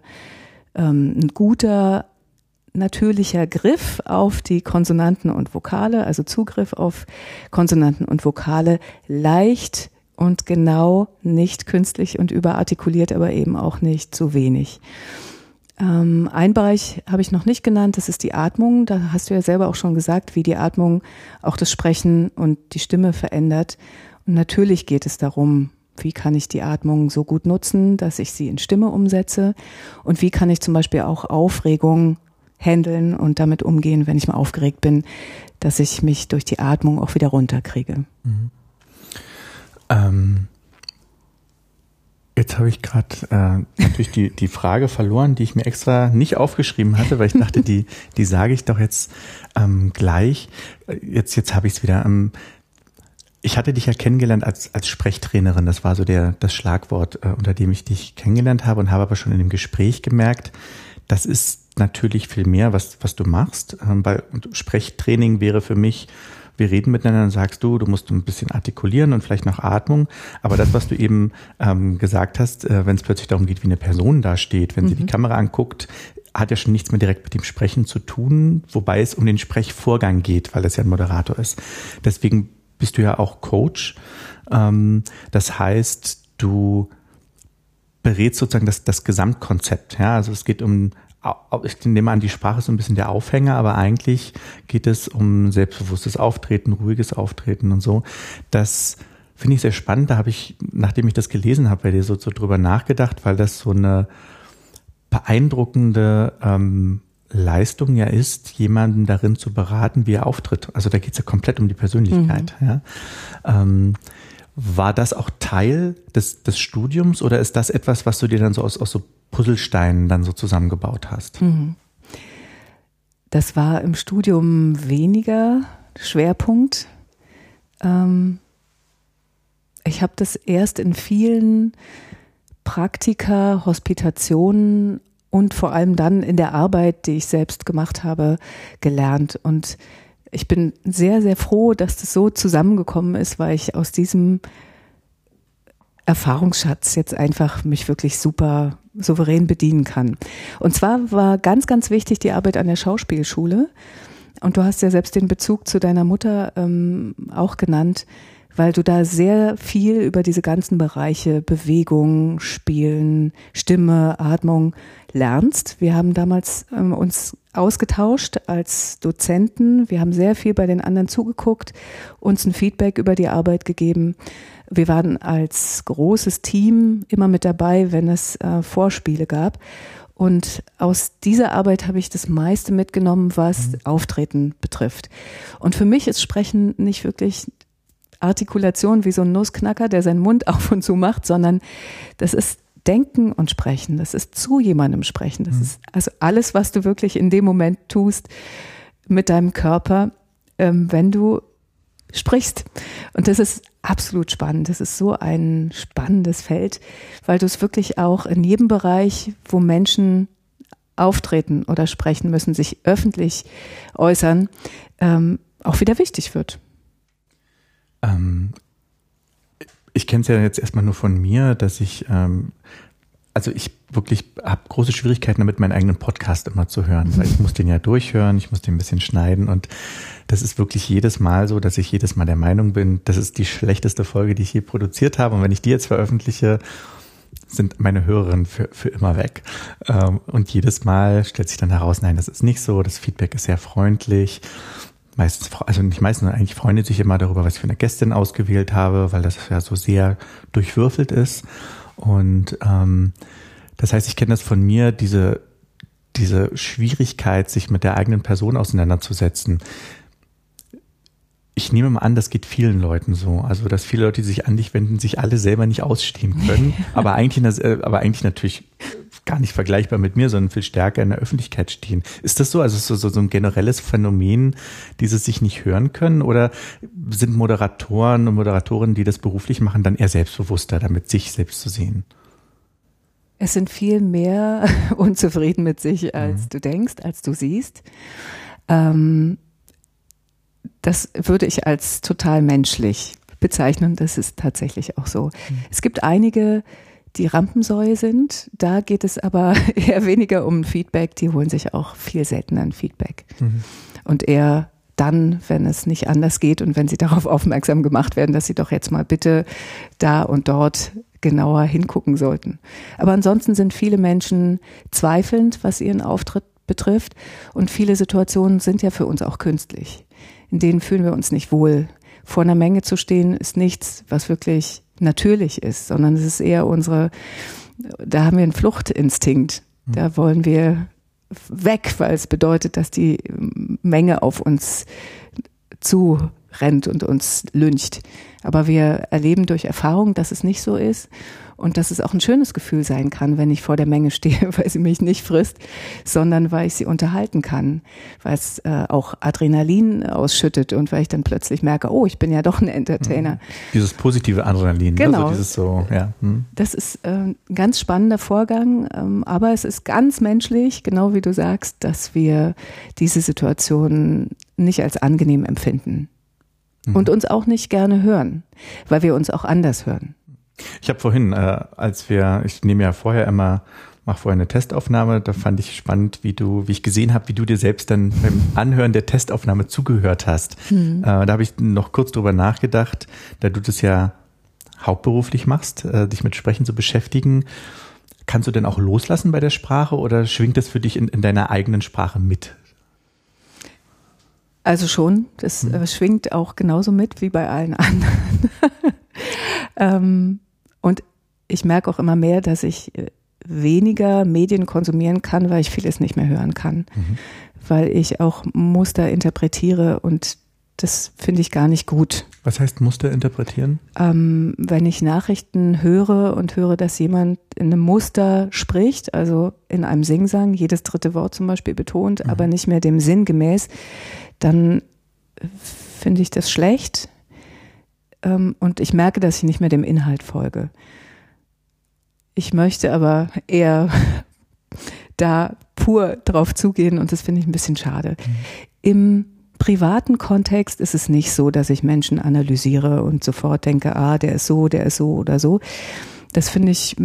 guter natürlicher Griff auf die Konsonanten und Vokale, also Zugriff auf Konsonanten und Vokale, leicht und genau, nicht künstlich und überartikuliert, aber eben auch nicht zu wenig. Ein Bereich habe ich noch nicht genannt, das ist die Atmung. Da hast du ja selber auch schon gesagt, wie die Atmung auch das Sprechen und die Stimme verändert. Und natürlich geht es darum, wie kann ich die Atmung so gut nutzen, dass ich sie in Stimme umsetze? Und wie kann ich zum Beispiel auch Aufregung handeln und damit umgehen, wenn ich mal aufgeregt bin, dass ich mich durch die Atmung auch wieder runterkriege. Jetzt habe ich gerade natürlich die Frage verloren, die ich mir extra nicht aufgeschrieben hatte, weil ich dachte, die sage ich doch jetzt gleich. Jetzt habe ich es wieder. Ich hatte dich ja kennengelernt als Sprechtrainerin. Das war so das Schlagwort, unter dem ich dich kennengelernt habe und habe aber schon in dem Gespräch gemerkt, das ist natürlich viel mehr, was du machst, weil Sprechtraining wäre für mich, wir reden miteinander, dann sagst du musst ein bisschen artikulieren und vielleicht noch Atmung, aber das, was du eben gesagt hast, wenn es plötzlich darum geht, wie eine Person da steht, wenn sie die Kamera anguckt, hat ja schon nichts mehr direkt mit dem Sprechen zu tun, wobei es um den Sprechvorgang geht, weil das ja ein Moderator ist. Deswegen bist du ja auch Coach, das heißt, du berätst sozusagen das Gesamtkonzept. Ja, also es geht ich nehme an, die Sprache ist so ein bisschen der Aufhänger, aber eigentlich geht es um selbstbewusstes Auftreten, ruhiges Auftreten und so. Das finde ich sehr spannend. Da habe ich, nachdem ich das gelesen habe, bei dir so drüber nachgedacht, weil das so eine beeindruckende Leistung ja ist, jemanden darin zu beraten, wie er auftritt. Also da geht es ja komplett um die Persönlichkeit. Ja. War das auch Teil des Studiums oder ist das etwas, was du dir dann so aus so Puzzlesteinen dann so zusammengebaut hast? Das war im Studium weniger Schwerpunkt. Ich habe das erst in vielen Praktika, Hospitationen und vor allem dann in der Arbeit, die ich selbst gemacht habe, gelernt. Und ich bin sehr, sehr froh, dass das so zusammengekommen ist, weil ich aus diesem Erfahrungsschatz jetzt einfach mich wirklich super souverän bedienen kann. Und zwar war ganz, ganz wichtig die Arbeit an der Schauspielschule. Und du hast ja selbst den Bezug zu deiner Mutter auch genannt, weil du da sehr viel über diese ganzen Bereiche Bewegung, Spielen, Stimme, Atmung lernst. Wir haben damals uns ausgetauscht als Dozenten. Wir haben sehr viel bei den anderen zugeguckt, uns ein Feedback über die Arbeit gegeben. Wir waren als großes Team immer mit dabei, wenn es Vorspiele gab. Und aus dieser Arbeit habe ich das meiste mitgenommen, was Auftreten betrifft. Und für mich ist Sprechen nicht wirklich Artikulation wie so ein Nussknacker, der seinen Mund auf und zu macht, sondern das ist Denken und Sprechen. Das ist zu jemandem sprechen. Das ist also alles, was du wirklich in dem Moment tust mit deinem Körper, wenn du sprichst. Und das ist absolut spannend. Das ist so ein spannendes Feld, weil du es wirklich auch in jedem Bereich, wo Menschen auftreten oder sprechen müssen, sich öffentlich äußern, auch wieder wichtig wird. Ich kenne es ja jetzt erstmal nur von mir, dass ich wirklich habe große Schwierigkeiten damit, meinen eigenen Podcast immer zu hören, weil ich muss den ja durchhören, ich muss den ein bisschen schneiden und das ist wirklich jedes Mal so, dass ich jedes Mal der Meinung bin, das ist die schlechteste Folge, die ich je produziert habe und wenn ich die jetzt veröffentliche, sind meine Hörerinnen für immer weg. Und jedes Mal stellt sich dann heraus, nein, das ist nicht so, das Feedback ist sehr freundlich. Meistens, also nicht meistens, sondern eigentlich freuen sich immer darüber, was ich für eine Gästin ausgewählt habe, weil das ja so sehr durchwürfelt ist. Und das heißt, ich kenne das von mir, diese Schwierigkeit, sich mit der eigenen Person auseinanderzusetzen. Ich nehme mal an, das geht vielen Leuten so. Also, dass viele Leute, die sich an dich wenden, sich alle selber nicht ausstehen können, aber eigentlich natürlich gar nicht vergleichbar mit mir, sondern viel stärker in der Öffentlichkeit stehen. Ist das so? Also ist so ein generelles Phänomen, dieses sich nicht hören können? Oder sind Moderatoren und Moderatorinnen, die das beruflich machen, dann eher selbstbewusster, damit sich selbst zu sehen? Es sind viel mehr unzufrieden mit sich, als du denkst, als du siehst. Das würde ich als total menschlich bezeichnen. Das ist tatsächlich auch so. Es gibt einige, die Rampensäue sind. Da geht es aber eher weniger um Feedback. Die holen sich auch viel seltener ein Feedback. Und eher dann, wenn es nicht anders geht und wenn sie darauf aufmerksam gemacht werden, dass sie doch jetzt mal bitte da und dort genauer hingucken sollten. Aber ansonsten sind viele Menschen zweifelnd, was ihren Auftritt betrifft. Und viele Situationen sind ja für uns auch künstlich. In denen fühlen wir uns nicht wohl. Vor einer Menge zu stehen ist nichts, was wirklich natürlich ist, sondern es ist eher da haben wir einen Fluchtinstinkt. Da wollen wir weg, weil es bedeutet, dass die Menge auf uns zurennt und uns lyncht. Aber wir erleben durch Erfahrung, dass es nicht so ist und dass es auch ein schönes Gefühl sein kann, wenn ich vor der Menge stehe, weil sie mich nicht frisst, sondern weil ich sie unterhalten kann, weil es auch Adrenalin ausschüttet und weil ich dann plötzlich merke, oh, ich bin ja doch ein Entertainer. Dieses positive Adrenalin. Genau. Also dieses so, ja. Das ist ein ganz spannender Vorgang, aber es ist ganz menschlich, genau wie du sagst, dass wir diese Situation nicht als angenehm empfinden. Und uns auch nicht gerne hören, weil wir uns auch anders hören. Ich habe vorhin, ich nehme ja vorher mache vorher eine Testaufnahme, da fand ich spannend, wie ich gesehen habe, wie du dir selbst dann beim Anhören der Testaufnahme zugehört hast. Da habe ich noch kurz drüber nachgedacht, da du das ja hauptberuflich machst, dich mit Sprechen zu beschäftigen. Kannst du denn auch loslassen bei der Sprache oder schwingt das für dich in deiner eigenen Sprache mit? Also schon, das schwingt auch genauso mit wie bei allen anderen. Und ich merke auch immer mehr, dass ich weniger Medien konsumieren kann, weil ich vieles nicht mehr hören kann. Weil ich auch Muster interpretiere und das finde ich gar nicht gut. Was heißt Muster interpretieren? Wenn ich Nachrichten höre und höre, dass jemand in einem Muster spricht, also in einem Singsang, jedes dritte Wort zum Beispiel betont, aber nicht mehr dem Sinn gemäß, dann finde ich das schlecht. und ich merke, dass ich nicht mehr dem Inhalt folge. Ich möchte aber eher da pur drauf zugehen und das finde ich ein bisschen schade. Im privaten Kontext ist es nicht so, dass ich Menschen analysiere und sofort denke, der ist so oder so. Das finde ich,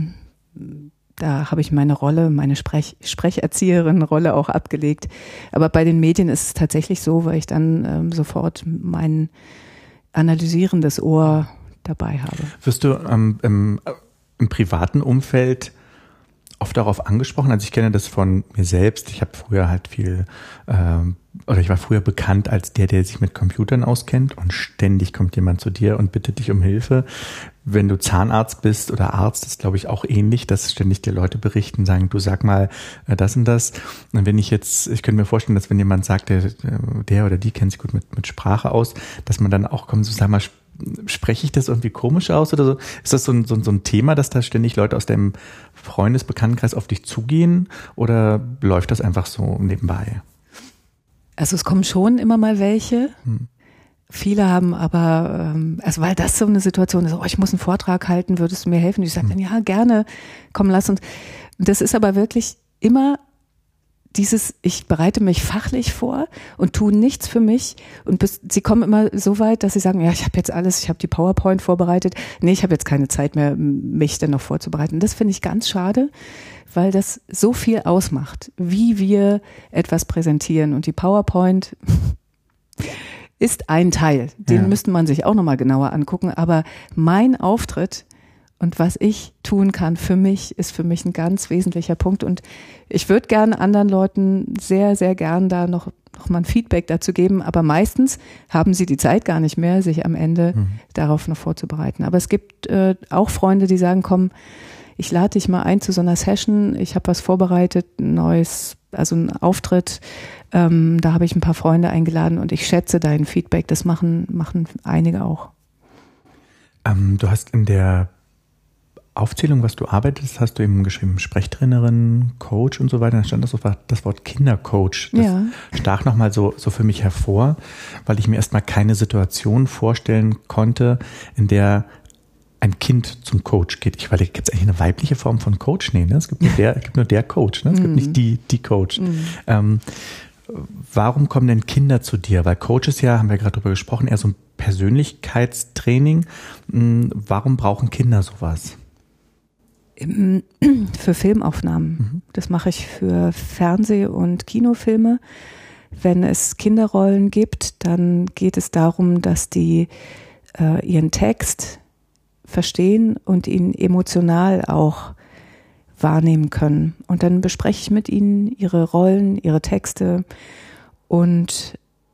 da habe ich meine Rolle, meine Sprecherzieherin-Rolle auch abgelegt. Aber bei den Medien ist es tatsächlich so, weil ich dann sofort mein analysierendes Ohr dabei habe. Wirst du im privaten Umfeld oft darauf angesprochen? Also ich kenne das von mir selbst. Ich habe früher halt viel, ich war früher bekannt als der sich mit Computern auskennt und ständig kommt jemand zu dir und bittet dich um Hilfe. Wenn du Zahnarzt bist oder Arzt, ist glaube ich auch ähnlich, dass ständig dir Leute berichten, sagen, du sag mal das und das. Und wenn ich könnte mir vorstellen, dass wenn jemand sagt, der oder die kennt sich gut mit Sprache aus, dass man dann auch kommt, so sag mal, spreche ich das irgendwie komisch aus oder so? Ist das so ein Thema, dass da ständig Leute aus deinem Freundesbekanntenkreis auf dich zugehen oder läuft das einfach so nebenbei? Also es kommen schon immer mal welche. Viele haben aber, also weil das so eine Situation ist, ich muss einen Vortrag halten, würdest du mir helfen? Ich sage dann, ja, gerne, komm, lass uns. Das ist aber wirklich immer ich bereite mich fachlich vor und tue nichts für mich und sie kommen immer so weit, dass sie sagen, ja, ich habe jetzt alles, ich habe die PowerPoint vorbereitet. Nee, ich habe jetzt keine Zeit mehr, mich dann noch vorzubereiten. Das finde ich ganz schade, weil das so viel ausmacht, wie wir etwas präsentieren. Und die PowerPoint ist ein Teil, den müsste man sich auch nochmal genauer angucken. Aber mein Auftritt und was ich tun kann für mich, ist für mich ein ganz wesentlicher Punkt. Und ich würde gerne anderen Leuten sehr, sehr gern da noch mal ein Feedback dazu geben. Aber meistens haben sie die Zeit gar nicht mehr, sich am Ende darauf noch vorzubereiten. Aber es gibt auch Freunde, die sagen, komm, ich lade dich mal ein zu so einer Session. Ich habe was vorbereitet, also ein Auftritt. Da habe ich ein paar Freunde eingeladen und ich schätze dein Feedback. Das machen einige auch. Du hast in der Aufzählung, was du arbeitest, hast du eben geschrieben, Sprechtrainerin, Coach und so weiter. Da stand das Wort Kindercoach. Das stach nochmal so für mich hervor, weil ich mir erstmal keine Situation vorstellen konnte, in der ein Kind zum Coach geht. Weil gibt es eigentlich eine weibliche Form von Coach? Nee, ne? Es gibt nur der Coach, ne? Es gibt nicht die Coach. Warum kommen denn Kinder zu dir? Weil Coach ist ja, haben wir gerade drüber gesprochen, eher so ein Persönlichkeitstraining. Warum brauchen Kinder sowas? Für Filmaufnahmen. Das mache ich für Fernseh- und Kinofilme. Wenn es Kinderrollen gibt, dann geht es darum, dass die ihren Text verstehen und ihn emotional auch wahrnehmen können. Und dann bespreche ich mit ihnen ihre Rollen, ihre Texte und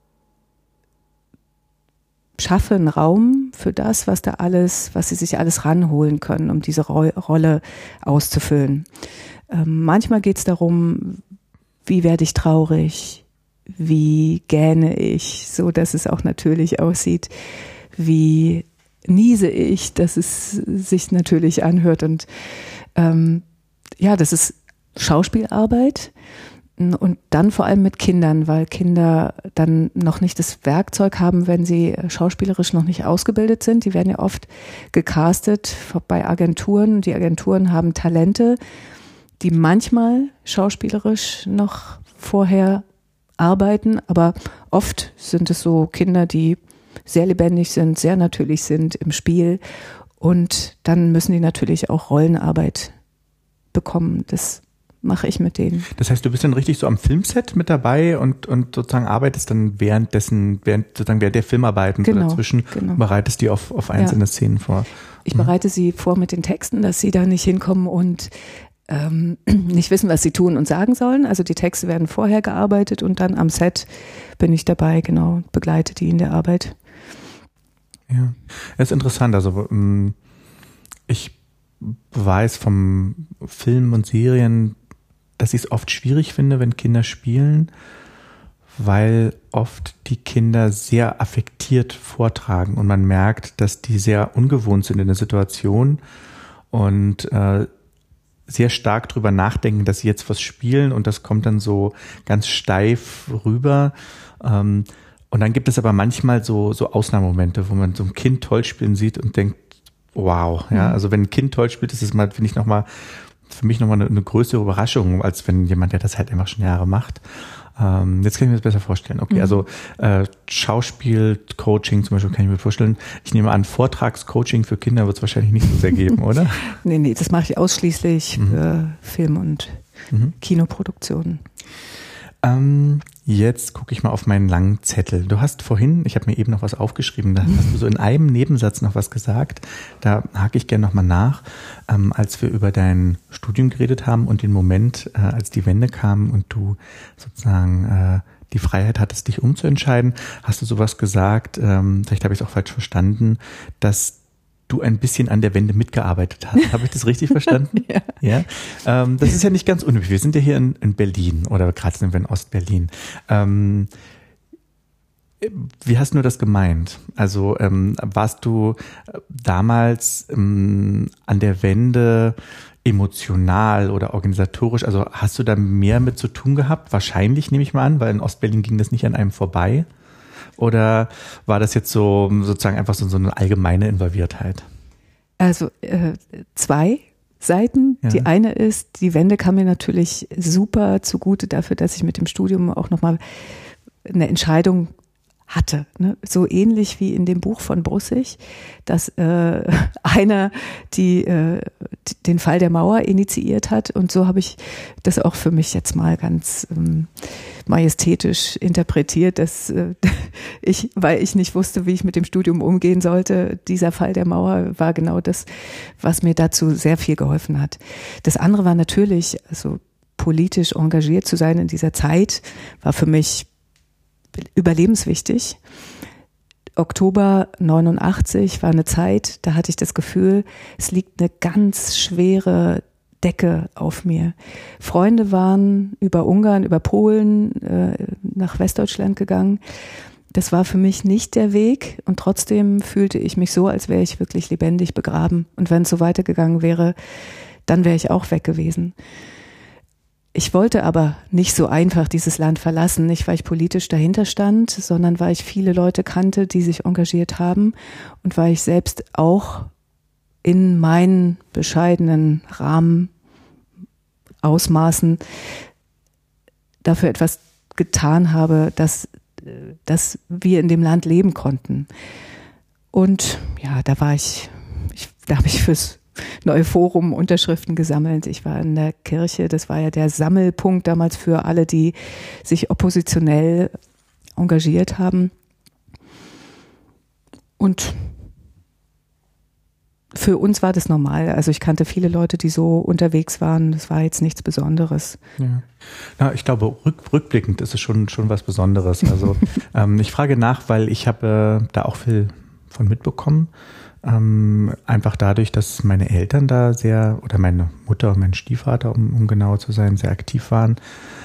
schaffe einen Raum für das, was sie sich alles ranholen können, um diese Rolle auszufüllen. Manchmal geht es darum, wie werde ich traurig, wie gähne ich, so dass es auch natürlich aussieht, wie niese ich, dass es sich natürlich anhört und das ist Schauspielarbeit. Und dann vor allem mit Kindern, weil Kinder dann noch nicht das Werkzeug haben, wenn sie schauspielerisch noch nicht ausgebildet sind. Die werden ja oft gecastet bei Agenturen. Die Agenturen haben Talente, die manchmal schauspielerisch noch vorher arbeiten, aber oft sind es so Kinder, die sehr lebendig sind, sehr natürlich sind im Spiel und dann müssen die natürlich auch Rollenarbeit bekommen. Das mache ich mit denen. Das heißt, du bist dann richtig so am Filmset mit dabei und sozusagen arbeitest dann während der Filmarbeiten so dazwischen, bereitest die auf einzelne Szenen vor. Ich bereite sie vor mit den Texten, dass sie da nicht hinkommen und nicht wissen, was sie tun und sagen sollen. Also die Texte werden vorher gearbeitet und dann am Set bin ich dabei, begleite die in der Arbeit. Ja, das ist interessant. Also ich weiß vom Film und Serien, dass ich es oft schwierig finde, wenn Kinder spielen, weil oft die Kinder sehr affektiert vortragen und man merkt, dass die sehr ungewohnt sind in der Situation und sehr stark drüber nachdenken, dass sie jetzt was spielen und das kommt dann so ganz steif rüber. Und Und dann gibt es aber manchmal so Ausnahmemomente, wo man so ein Kind toll spielen sieht und denkt, wow, ja, also wenn ein Kind toll spielt, ist es mal, finde ich, für mich nochmal eine größere Überraschung, als wenn jemand, der das halt einfach schon Jahre macht. Jetzt kann ich mir das besser vorstellen. Okay, also Schauspiel, Coaching zum Beispiel kann ich mir vorstellen. Ich nehme an, Vortragscoaching für Kinder wird es wahrscheinlich nicht so sehr geben, oder? Nee, das mache ich ausschließlich für Film- und Kinoproduktionen. Jetzt gucke ich mal auf meinen langen Zettel. Du hast vorhin, ich habe mir eben noch was aufgeschrieben, da hast du so in einem Nebensatz noch was gesagt. Da hake ich gerne nochmal nach. Als wir über dein Studium geredet haben und den Moment, als die Wende kam und du sozusagen die Freiheit hattest, dich umzuentscheiden, hast du sowas gesagt, vielleicht habe ich es auch falsch verstanden, dass du ein bisschen an der Wende mitgearbeitet hast. Habe ich das richtig verstanden? Ja. Das ist ja nicht ganz unüblich. Wir sind ja hier in Berlin oder gerade sind wir in Ostberlin. Wie hast du das gemeint? Also warst du damals an der Wende emotional oder organisatorisch, also hast du da mehr mit zu tun gehabt? Wahrscheinlich, nehme ich mal an, weil in Ostberlin ging das nicht an einem vorbei. Oder war das jetzt so sozusagen einfach so eine allgemeine Involviertheit? Also 2 Seiten. Ja. Die eine ist, die Wende kam mir natürlich super zugute dafür, dass ich mit dem Studium auch nochmal eine Entscheidung hatte. Ne? So ähnlich wie in dem Buch von Brussig, dass einer den Fall der Mauer initiiert hat. Und so habe ich das auch für mich jetzt mal ganz majestätisch interpretiert, dass weil ich nicht wusste, wie ich mit dem Studium umgehen sollte, dieser Fall der Mauer war genau das, was mir dazu sehr viel geholfen hat. Das andere war natürlich, also politisch engagiert zu sein in dieser Zeit, war für mich überlebenswichtig. Oktober 89 war eine Zeit, da hatte ich das Gefühl, es liegt eine ganz schwere Decke auf mir. Freunde waren über Ungarn, über Polen nach Westdeutschland gegangen. Das war für mich nicht der Weg und trotzdem fühlte ich mich so, als wäre ich wirklich lebendig begraben. Und wenn es so weitergegangen wäre, dann wäre ich auch weg gewesen. Ich wollte aber nicht so einfach dieses Land verlassen, nicht weil ich politisch dahinter stand, sondern weil ich viele Leute kannte, die sich engagiert haben und weil ich selbst auch in meinen bescheidenen Rahmen, Ausmaßen dafür etwas getan habe, dass wir in dem Land leben konnten. Und ja, da habe ich fürs Neue Forum Unterschriften gesammelt. Ich war in der Kirche, das war ja der Sammelpunkt damals für alle, die sich oppositionell engagiert haben. Und für uns war das normal. Also ich kannte viele Leute, die so unterwegs waren. Das war jetzt nichts Besonderes. Ja. Na, ich glaube, rückblickend ist es schon was Besonderes. Also ich frage nach, weil ich habe da auch viel von mitbekommen. Einfach dadurch, dass meine Eltern da oder meine Mutter und mein Stiefvater, um genauer zu sein, sehr aktiv waren.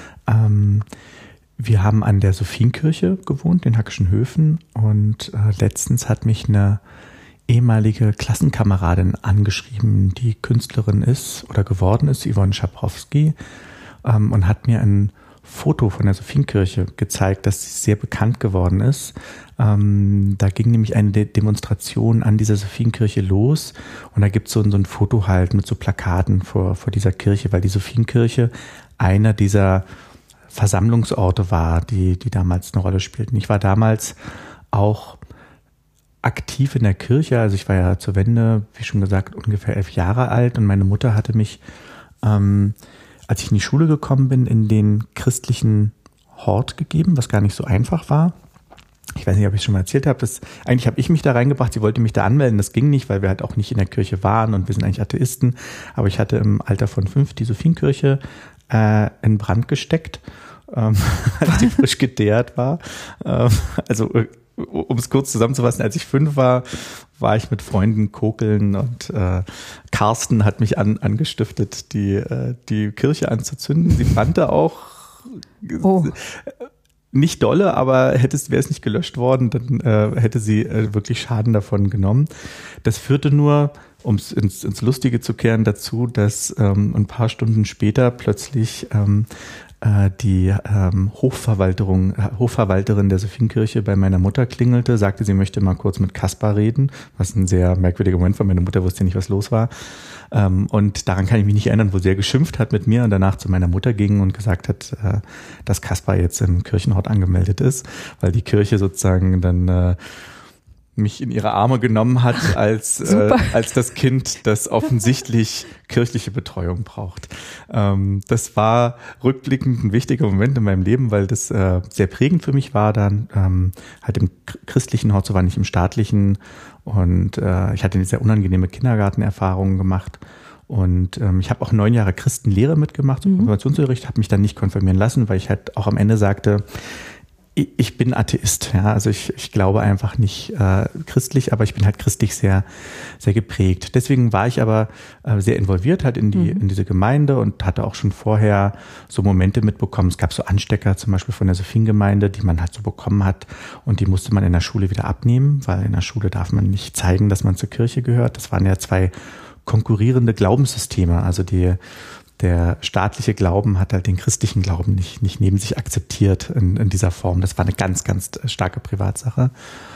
Wir haben an der Sophienkirche gewohnt, in Hackischen Höfen, und letztens hat mich eine ehemalige Klassenkameradin angeschrieben, die Künstlerin ist oder geworden ist, Yvonne Schaprowski, und hat mir ein Foto von der Sophienkirche gezeigt, das sehr bekannt geworden ist. Da ging nämlich eine Demonstration an dieser Sophienkirche los und da gibt es so ein Foto halt mit so Plakaten vor dieser Kirche, weil die Sophienkirche einer dieser Versammlungsorte war, die damals eine Rolle spielten. Ich war damals auch aktiv in der Kirche, also ich war ja zur Wende, wie schon gesagt, ungefähr 11 Jahre alt und meine Mutter hatte mich, als ich in die Schule gekommen bin, in den christlichen Hort gegeben, was gar nicht so einfach war. Ich weiß nicht, ob ich es schon mal erzählt habe, eigentlich habe ich mich da reingebracht, sie wollte mich da anmelden, das ging nicht, weil wir halt auch nicht in der Kirche waren und wir sind eigentlich Atheisten, aber ich hatte im Alter von 5 die Sophienkirche in Brand gesteckt, als die frisch geteert war. Also um es kurz zusammenzufassen, als ich 5 war, war ich mit Freunden kokeln und Carsten hat mich angestiftet, die Kirche anzuzünden. Sie brannte auch nicht dolle, aber wäre es nicht gelöscht worden, dann hätte sie wirklich Schaden davon genommen. Das führte nur, um es ins Lustige zu kehren, dazu, dass ein paar Stunden später plötzlich die Hofverwalterin der Sophienkirche bei meiner Mutter klingelte, sagte, sie möchte mal kurz mit Kaspar reden, was ein sehr merkwürdiger Moment war. Meine Mutter wusste nicht, was los war. Und daran kann ich mich nicht erinnern, wo sie geschimpft hat mit mir und danach zu meiner Mutter ging und gesagt hat, dass Kaspar jetzt im Kirchenhort angemeldet ist, weil die Kirche sozusagen dann mich in ihre Arme genommen hat als das Kind, das offensichtlich kirchliche Betreuung braucht. Das war rückblickend ein wichtiger Moment in meinem Leben, weil das sehr prägend für mich war dann, halt im christlichen Hort, so war nicht im staatlichen, und ich hatte eine sehr unangenehme Kindergartenerfahrung gemacht. Und ich habe auch 9 Jahre Christenlehre mitgemacht, Konfirmationsunterricht, habe mich dann nicht konfirmieren lassen, weil ich halt auch am Ende sagte, ich bin Atheist, ja, also ich glaube einfach nicht christlich, aber ich bin halt christlich sehr, sehr geprägt. Deswegen war ich aber sehr involviert halt in diese Gemeinde und hatte auch schon vorher so Momente mitbekommen. Es gab so Anstecker zum Beispiel von der Sophiengemeinde, die man halt so bekommen hat, und die musste man in der Schule wieder abnehmen, weil in der Schule darf man nicht zeigen, dass man zur Kirche gehört. Das waren ja 2 konkurrierende Glaubenssysteme, also der staatliche Glauben hat halt den christlichen Glauben nicht neben sich akzeptiert in dieser Form. Das war eine ganz, ganz starke Privatsache.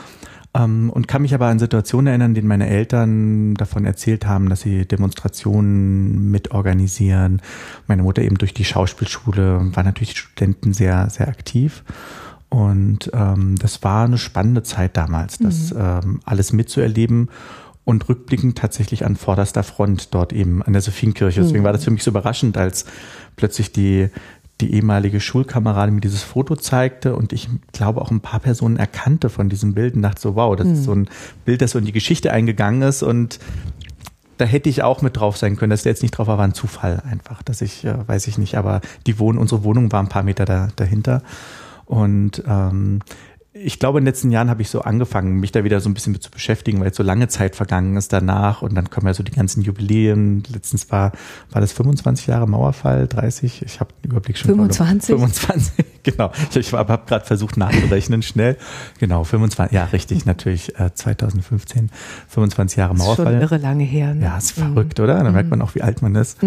Und kann mich aber an Situationen erinnern, in denen meine Eltern davon erzählt haben, dass sie Demonstrationen mitorganisieren. Meine Mutter eben durch die Schauspielschule, war natürlich Studenten sehr, sehr aktiv. Und das war eine spannende Zeit damals, das alles mitzuerleben. Und rückblickend tatsächlich an vorderster Front dort eben an der Sophienkirche. Deswegen war das für mich so überraschend, als plötzlich die ehemalige Schulkameradin mir dieses Foto zeigte und ich glaube auch ein paar Personen erkannte von diesem Bild und dachte so, wow, das ist so ein Bild, das so in die Geschichte eingegangen ist, und da hätte ich auch mit drauf sein können. Dass der jetzt nicht drauf war ein Zufall einfach, dass ich, weiß ich nicht, aber unsere Wohnung war ein paar Meter dahinter, und ich glaube, in den letzten Jahren habe ich so angefangen, mich da wieder so ein bisschen mit zu beschäftigen, weil jetzt so lange Zeit vergangen ist danach, und dann kommen ja so die ganzen Jubiläen. Letztens war das 25 Jahre Mauerfall, 30? Ich habe den Überblick schon. 25? 25, genau. Ich habe gerade versucht nachzurechnen, schnell. Genau, 25, ja richtig, natürlich 2015, 25 Jahre Mauerfall. Das ist schon irre lange her. Ne? Ja, ist verrückt, oder? Da merkt man auch, wie alt man ist.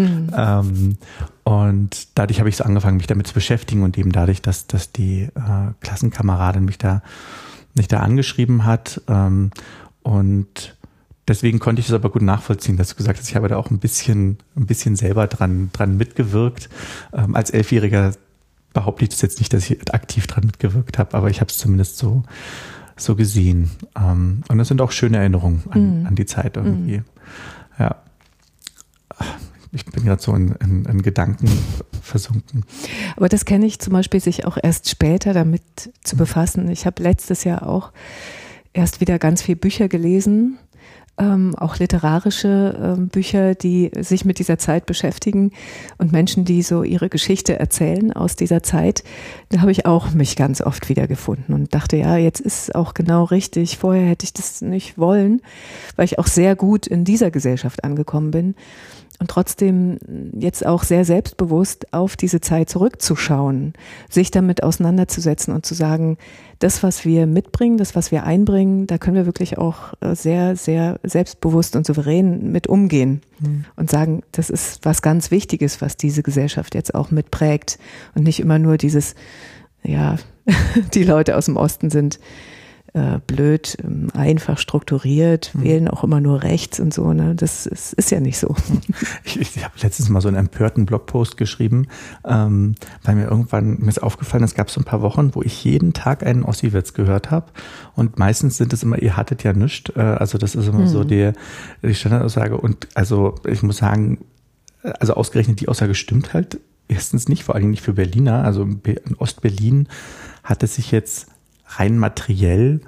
Und dadurch habe ich so angefangen, mich damit zu beschäftigen, und eben dadurch, dass die Klassenkameradin mich da angeschrieben hat. Und deswegen konnte ich das aber gut nachvollziehen, dass du gesagt hast, ich habe da auch ein bisschen selber dran mitgewirkt. Als 11-Jähriger behaupte ich das jetzt nicht, dass ich aktiv dran mitgewirkt habe, aber ich habe es zumindest so gesehen. Und das sind auch schöne Erinnerungen an die Zeit irgendwie. Ja. Ich bin gerade so in Gedanken versunken. Aber das kenne ich zum Beispiel, sich auch erst später damit zu befassen. Ich habe letztes Jahr auch erst wieder ganz viel Bücher gelesen, auch literarische Bücher, die sich mit dieser Zeit beschäftigen, und Menschen, die so ihre Geschichte erzählen aus dieser Zeit. Da habe ich auch mich ganz oft wiedergefunden und dachte, ja, jetzt ist es auch genau richtig. Vorher hätte ich das nicht wollen, weil ich auch sehr gut in dieser Gesellschaft angekommen bin. Und trotzdem jetzt auch sehr selbstbewusst auf diese Zeit zurückzuschauen, sich damit auseinanderzusetzen und zu sagen, das, was wir mitbringen, das, was wir einbringen, da können wir wirklich auch sehr, sehr selbstbewusst und souverän mit umgehen und sagen, das ist was ganz Wichtiges, was diese Gesellschaft jetzt auch mitprägt, und nicht immer nur dieses, ja, die Leute aus dem Osten sind blöd, einfach strukturiert, wählen auch immer nur rechts und so. Ne? Das ist ja nicht so. Ich habe letztens mal so einen empörten Blogpost geschrieben, weil mir ist aufgefallen, es gab so ein paar Wochen, wo ich jeden Tag einen Ossi-Witz gehört habe, und meistens sind es immer, ihr hattet ja nichts. Also das ist immer so die Standardaussage, und also ich muss sagen, also ausgerechnet die Aussage stimmt halt erstens nicht, vor allem nicht für Berliner. Also in Ostberlin hat es sich jetzt rein materiell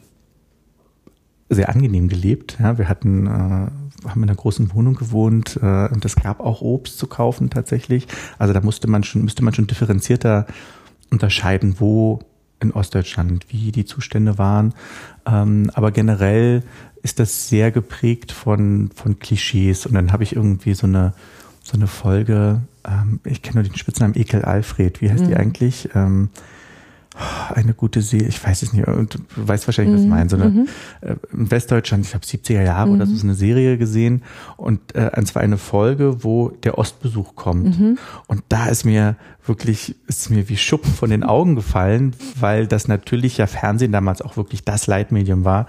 sehr angenehm gelebt. Ja, wir haben in einer großen Wohnung gewohnt, und es gab auch Obst zu kaufen tatsächlich. Also da müsste man schon differenzierter unterscheiden, wo in Ostdeutschland wie die Zustände waren. Aber generell ist das sehr geprägt von Klischees. Und dann habe ich irgendwie so eine Folge, ich kenne nur den Spitznamen Ekel Alfred. Wie heißt die eigentlich? eine gute Serie, ich weiß es nicht, und du weißt wahrscheinlich, was ich meine, so eine, in Westdeutschland, ich glaube 70er Jahre oder so, eine Serie gesehen und zwar eine Folge, wo der Ostbesuch kommt und da ist mir wie Schuppen von den Augen gefallen, weil das natürlich ja Fernsehen damals auch wirklich das Leitmedium war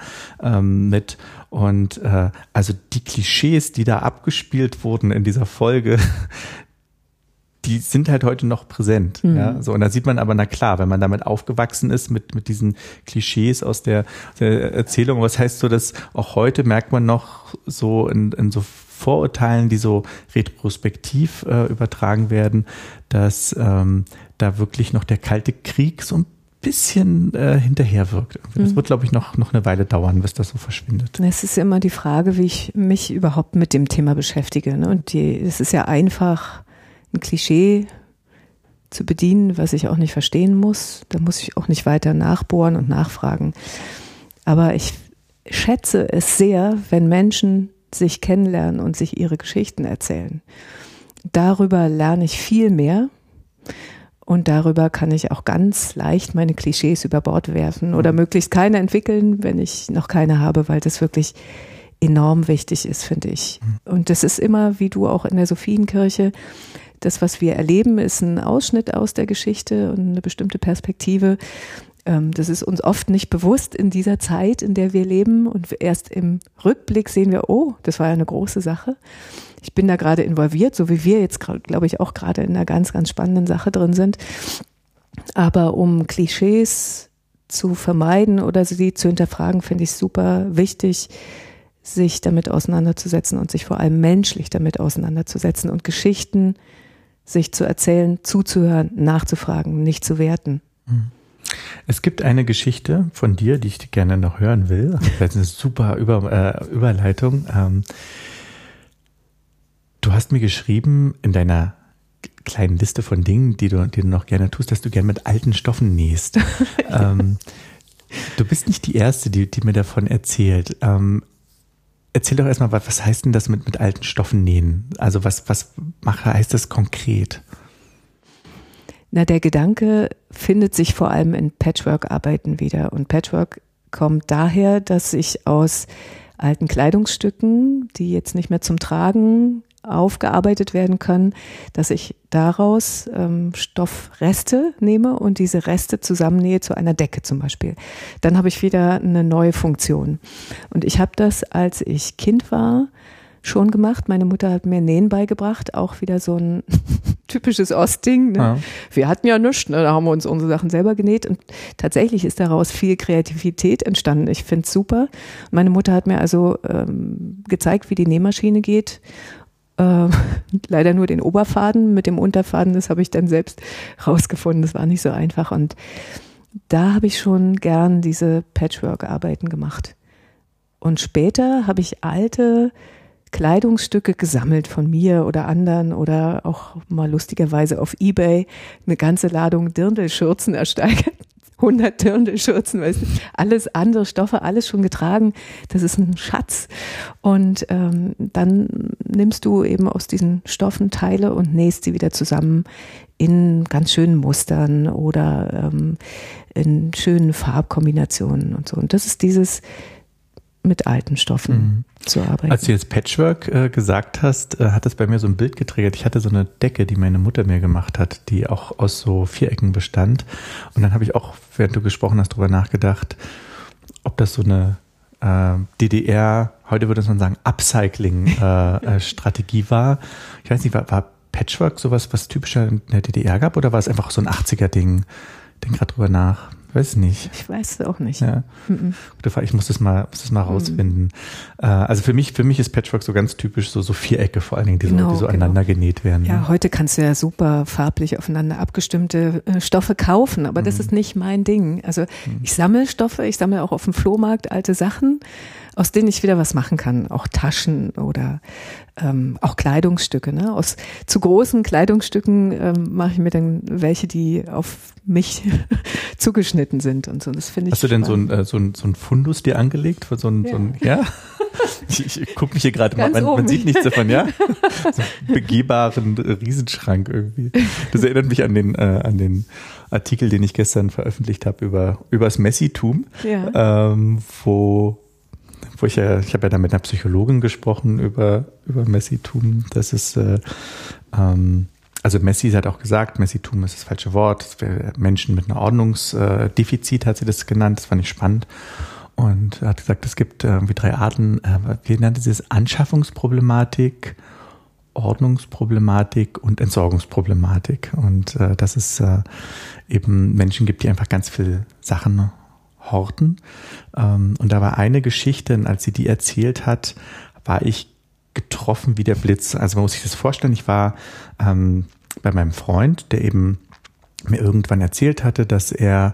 also die Klischees, die da abgespielt wurden in dieser Folge, die sind halt heute noch präsent. Ja, so. Und da sieht man aber, na klar, wenn man damit aufgewachsen ist, mit diesen Klischees aus der Erzählung, was heißt so, dass auch heute merkt man noch so in so Vorurteilen, die so retrospektiv übertragen werden, dass da wirklich noch der Kalte Krieg so ein bisschen hinterher wirkt. Das wird, glaube ich, noch eine Weile dauern, bis das so verschwindet. Es ist immer die Frage, wie ich mich überhaupt mit dem Thema beschäftige. Ne? Und es ist ja einfach, ein Klischee zu bedienen, was ich auch nicht verstehen muss. Da muss ich auch nicht weiter nachbohren und nachfragen. Aber ich schätze es sehr, wenn Menschen sich kennenlernen und sich ihre Geschichten erzählen. Darüber lerne ich viel mehr und darüber kann ich auch ganz leicht meine Klischees über Bord werfen oder möglichst keine entwickeln, wenn ich noch keine habe, weil das wirklich enorm wichtig ist, finde ich. Und das ist immer, wie du auch in der Sophienkirche, das, was wir erleben, ist ein Ausschnitt aus der Geschichte und eine bestimmte Perspektive. Das ist uns oft nicht bewusst in dieser Zeit, in der wir leben. Und erst im Rückblick sehen wir, oh, das war ja eine große Sache. Ich bin da gerade involviert, so wie wir jetzt, glaube ich, auch gerade in einer ganz, ganz spannenden Sache drin sind. Aber um Klischees zu vermeiden oder sie zu hinterfragen, finde ich es super wichtig, sich damit auseinanderzusetzen und sich vor allem menschlich damit auseinanderzusetzen und Geschichten sich zu erzählen, zuzuhören, nachzufragen, nicht zu werten. Es gibt eine Geschichte von dir, die ich gerne noch hören will. Das ist eine super Überleitung. Du hast mir geschrieben in deiner kleinen Liste von Dingen, die du noch gerne tust, dass du gerne mit alten Stoffen nähst. Du bist nicht die Erste, die mir davon erzählt. Erzähl doch erstmal, was heißt denn das mit alten Stoffen nähen? Also was heißt das konkret? Na, der Gedanke findet sich vor allem in Patchwork-Arbeiten wieder. Und Patchwork kommt daher, dass ich aus alten Kleidungsstücken, die jetzt nicht mehr zum Tragen aufgearbeitet werden können, dass ich daraus Stoffreste nehme und diese Reste zusammennähe zu einer Decke zum Beispiel. Dann habe ich wieder eine neue Funktion. Und ich habe das, als ich Kind war, schon gemacht. Meine Mutter hat mir Nähen beigebracht, auch wieder so ein typisches Ostding. Ne? Ja. Wir hatten ja nichts, ne? Da haben wir uns unsere Sachen selber genäht und tatsächlich ist daraus viel Kreativität entstanden. Ich finde es super. Meine Mutter hat mir also gezeigt, wie die Nähmaschine geht. Leider nur den Oberfaden, mit dem Unterfaden, das habe ich dann selbst rausgefunden, das war nicht so einfach und da habe ich schon gern diese Patchwork-Arbeiten gemacht. Und später habe ich alte Kleidungsstücke gesammelt von mir oder anderen oder auch mal lustigerweise auf eBay eine ganze Ladung Dirndlschürzen ersteigert. 100 Dirndlschürzen, weißt du, alles andere Stoffe, alles schon getragen. Das ist ein Schatz. Und dann nimmst du eben aus diesen Stoffen Teile und nähst sie wieder zusammen in ganz schönen Mustern oder in schönen Farbkombinationen und so. Und das ist dieses mit alten Stoffen zu arbeiten. Als du jetzt Patchwork gesagt hast, hat das bei mir so ein Bild getriggert. Ich hatte so eine Decke, die meine Mutter mir gemacht hat, die auch aus so Vierecken bestand. Und dann habe ich auch, während du gesprochen hast, darüber nachgedacht, ob das so eine DDR, heute würde man sagen, Upcycling-Strategie war. Ich weiß nicht, war Patchwork sowas, was typischer in der DDR gab, oder war es einfach so ein 80er-Ding? Denk gerade drüber nach. Weiß nicht. Ich weiß es auch nicht. Ja. Ich muss das mal rausfinden. Also für mich ist Patchwork so ganz typisch so Vierecke vor allen Dingen, die so aneinander genäht werden. Ja, heute kannst du ja super farblich aufeinander abgestimmte Stoffe kaufen, aber das ist nicht mein Ding. Also ich sammle Stoffe, ich sammle auch auf dem Flohmarkt alte Sachen, aus denen ich wieder was machen kann. Auch Taschen oder auch Kleidungsstücke. Ne? Aus zu großen Kleidungsstücken mache ich mir dann welche, die auf mich zugeschnitten sind und so. Das finde ich Hast du denn so ein Fundus dir angelegt? Ja? Ich gucke mich hier gerade mal, man sieht nichts davon, ja? So einen begehbaren Riesenschrank irgendwie. Das erinnert mich an den Artikel, den ich gestern veröffentlicht habe über das Messitum, wo ich habe ja da mit einer Psychologin gesprochen über Messitum. Das ist also Messi hat auch gesagt, Messitum ist das falsche Wort. Menschen mit einem Ordnungsdefizit hat sie das genannt. Das fand ich spannend. Und hat gesagt, es gibt irgendwie 3 Arten. Wie nannte sie es? Anschaffungsproblematik, Ordnungsproblematik und Entsorgungsproblematik. Und dass es eben Menschen gibt, die einfach ganz viel Sachen horten. Und da war eine Geschichte, und als sie die erzählt hat, war ich getroffen wie der Blitz. Also man muss sich das vorstellen, ich war bei meinem Freund, der eben mir irgendwann erzählt hatte, dass er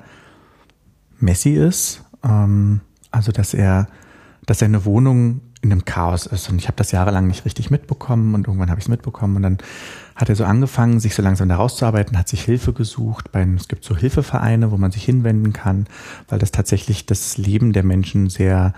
Messi ist, also dass seine Wohnung in einem Chaos ist. Und ich habe das jahrelang nicht richtig mitbekommen und irgendwann habe ich es mitbekommen und dann hat er so angefangen, sich so langsam da rauszuarbeiten, hat sich Hilfe gesucht. Es gibt so Hilfevereine, wo man sich hinwenden kann, weil das tatsächlich das Leben der Menschen sehr,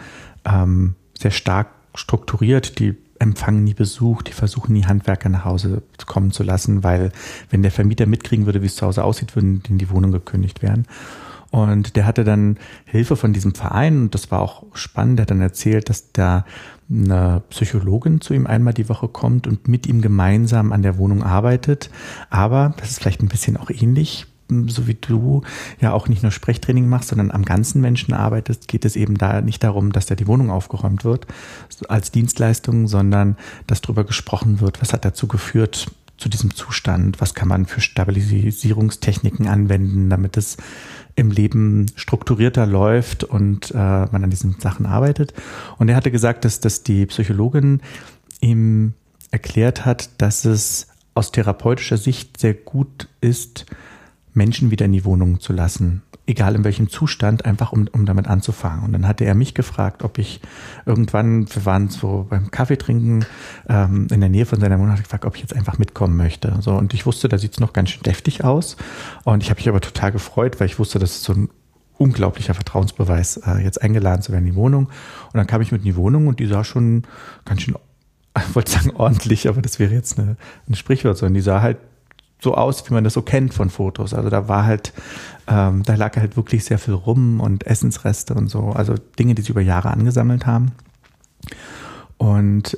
sehr stark strukturiert. Die empfangen nie Besuch, die versuchen nie Handwerker nach Hause kommen zu lassen, weil wenn der Vermieter mitkriegen würde, wie es zu Hause aussieht, würden denen die Wohnung gekündigt werden. Und der hatte dann Hilfe von diesem Verein und das war auch spannend. Der hat dann erzählt, dass da eine Psychologin zu ihm einmal die Woche kommt und mit ihm gemeinsam an der Wohnung arbeitet. Aber das ist vielleicht ein bisschen auch ähnlich, so wie du ja auch nicht nur Sprechtraining machst, sondern am ganzen Menschen arbeitest, geht es eben da nicht darum, dass da die Wohnung aufgeräumt wird als Dienstleistung, sondern dass darüber gesprochen wird, was hat dazu geführt zu diesem Zustand, was kann man für Stabilisierungstechniken anwenden, damit es im Leben strukturierter läuft und man an diesen Sachen arbeitet. Und er hatte gesagt, dass die Psychologin ihm erklärt hat, dass es aus therapeutischer Sicht sehr gut ist, Menschen wieder in die Wohnung zu lassen, egal in welchem Zustand, einfach um damit anzufangen. Und dann hatte er mich gefragt, ob ich irgendwann, wir waren so beim Kaffee trinken in der Nähe von seiner Wohnung, hat gefragt, ob ich jetzt einfach mitkommen möchte. So, und ich wusste, da sieht es noch ganz schön deftig aus. Und ich habe mich aber total gefreut, weil ich wusste, das ist so ein unglaublicher Vertrauensbeweis, jetzt eingeladen zu werden in die Wohnung. Und dann kam ich mit in die Wohnung und die sah schon ganz schön, ich wollte sagen ordentlich, aber das wäre jetzt ein Sprichwort, sondern die sah halt so aus, wie man das so kennt von Fotos. Also da war halt, da lag halt wirklich sehr viel rum und Essensreste und so. Also Dinge, die sie über Jahre angesammelt haben. Und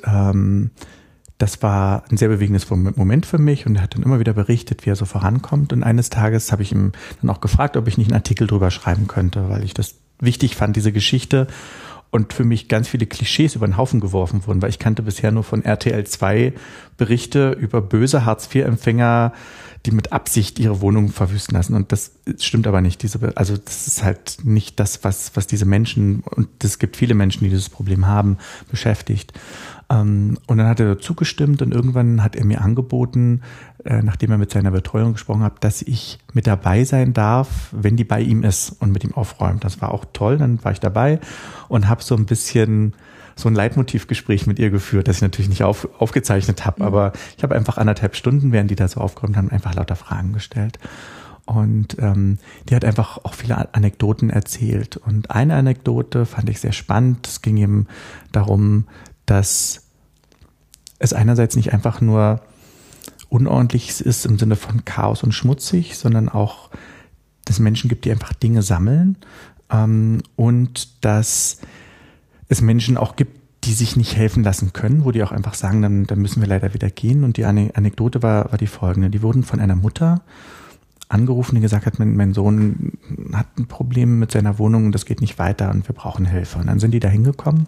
das war ein sehr bewegendes Moment für mich und er hat dann immer wieder berichtet, wie er so vorankommt. Und eines Tages habe ich ihm dann auch gefragt, ob ich nicht einen Artikel drüber schreiben könnte, weil ich das wichtig fand, diese Geschichte. Und für mich ganz viele Klischees über den Haufen geworfen wurden, weil ich kannte bisher nur von RTL 2 Berichte über böse Hartz-IV-Empfänger, die mit Absicht ihre Wohnung verwüsten lassen. Und das stimmt aber nicht. Also das ist halt nicht das, was diese Menschen, und es gibt viele Menschen, die dieses Problem haben, beschäftigt. Und dann hat er zugestimmt und irgendwann hat er mir angeboten, nachdem er mit seiner Betreuung gesprochen hat, dass ich mit dabei sein darf, wenn die bei ihm ist und mit ihm aufräumt. Das war auch toll, dann war ich dabei und habe so ein bisschen so ein Leitmotivgespräch mit ihr geführt, das ich natürlich nicht aufgezeichnet habe, aber ich habe einfach 1,5 Stunden, während die da so aufgeräumt haben, einfach lauter Fragen gestellt. Und die hat einfach auch viele Anekdoten erzählt. Und eine Anekdote fand ich sehr spannend. Es ging ihm darum, dass es einerseits nicht einfach nur unordentlich ist im Sinne von Chaos und schmutzig, sondern auch, dass es Menschen gibt, die einfach Dinge sammeln und dass es Menschen auch gibt, die sich nicht helfen lassen können, wo die auch einfach sagen, dann müssen wir leider wieder gehen. Und die Anekdote war die folgende. Die wurden von einer Mutter angerufen, die gesagt hat, mein Sohn hat ein Problem mit seiner Wohnung und das geht nicht weiter und wir brauchen Hilfe. Und dann sind die da hingekommen.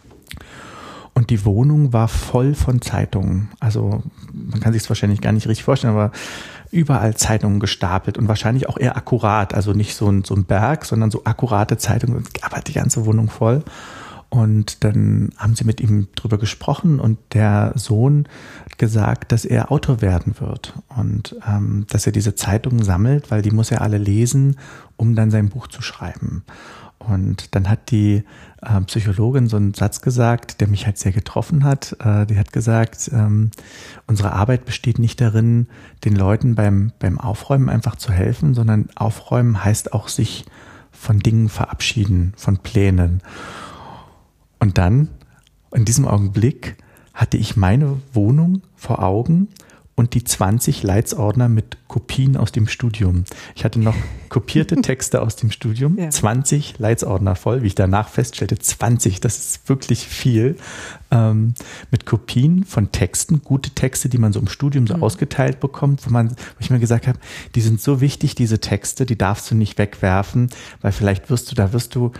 Und die Wohnung war voll von Zeitungen. Also man kann sich es wahrscheinlich gar nicht richtig vorstellen, aber überall Zeitungen gestapelt und wahrscheinlich auch eher akkurat. Also nicht so ein Berg, sondern so akkurate Zeitungen, aber die ganze Wohnung voll. Und dann haben sie mit ihm drüber gesprochen und der Sohn hat gesagt, dass er Autor werden wird und dass er diese Zeitungen sammelt, weil die muss er alle lesen, um dann sein Buch zu schreiben. Und dann hat die Psychologin so einen Satz gesagt, der mich halt sehr getroffen hat. Die hat gesagt, unsere Arbeit besteht nicht darin, den Leuten beim Aufräumen einfach zu helfen, sondern Aufräumen heißt auch sich von Dingen verabschieden, von Plänen. Und dann In diesem Augenblick hatte ich meine Wohnung vor Augen und die 20 Leitsordner mit Kopien aus dem Studium. Ich hatte noch kopierte Texte aus dem Studium, 20 Leitsordner voll, wie ich danach feststellte, 20, das ist wirklich viel, mit Kopien von Texten, gute Texte, die man so im Studium so ausgeteilt bekommt, wo ich mir gesagt habe, die sind so wichtig, diese Texte, die darfst du nicht wegwerfen, weil vielleicht wirst du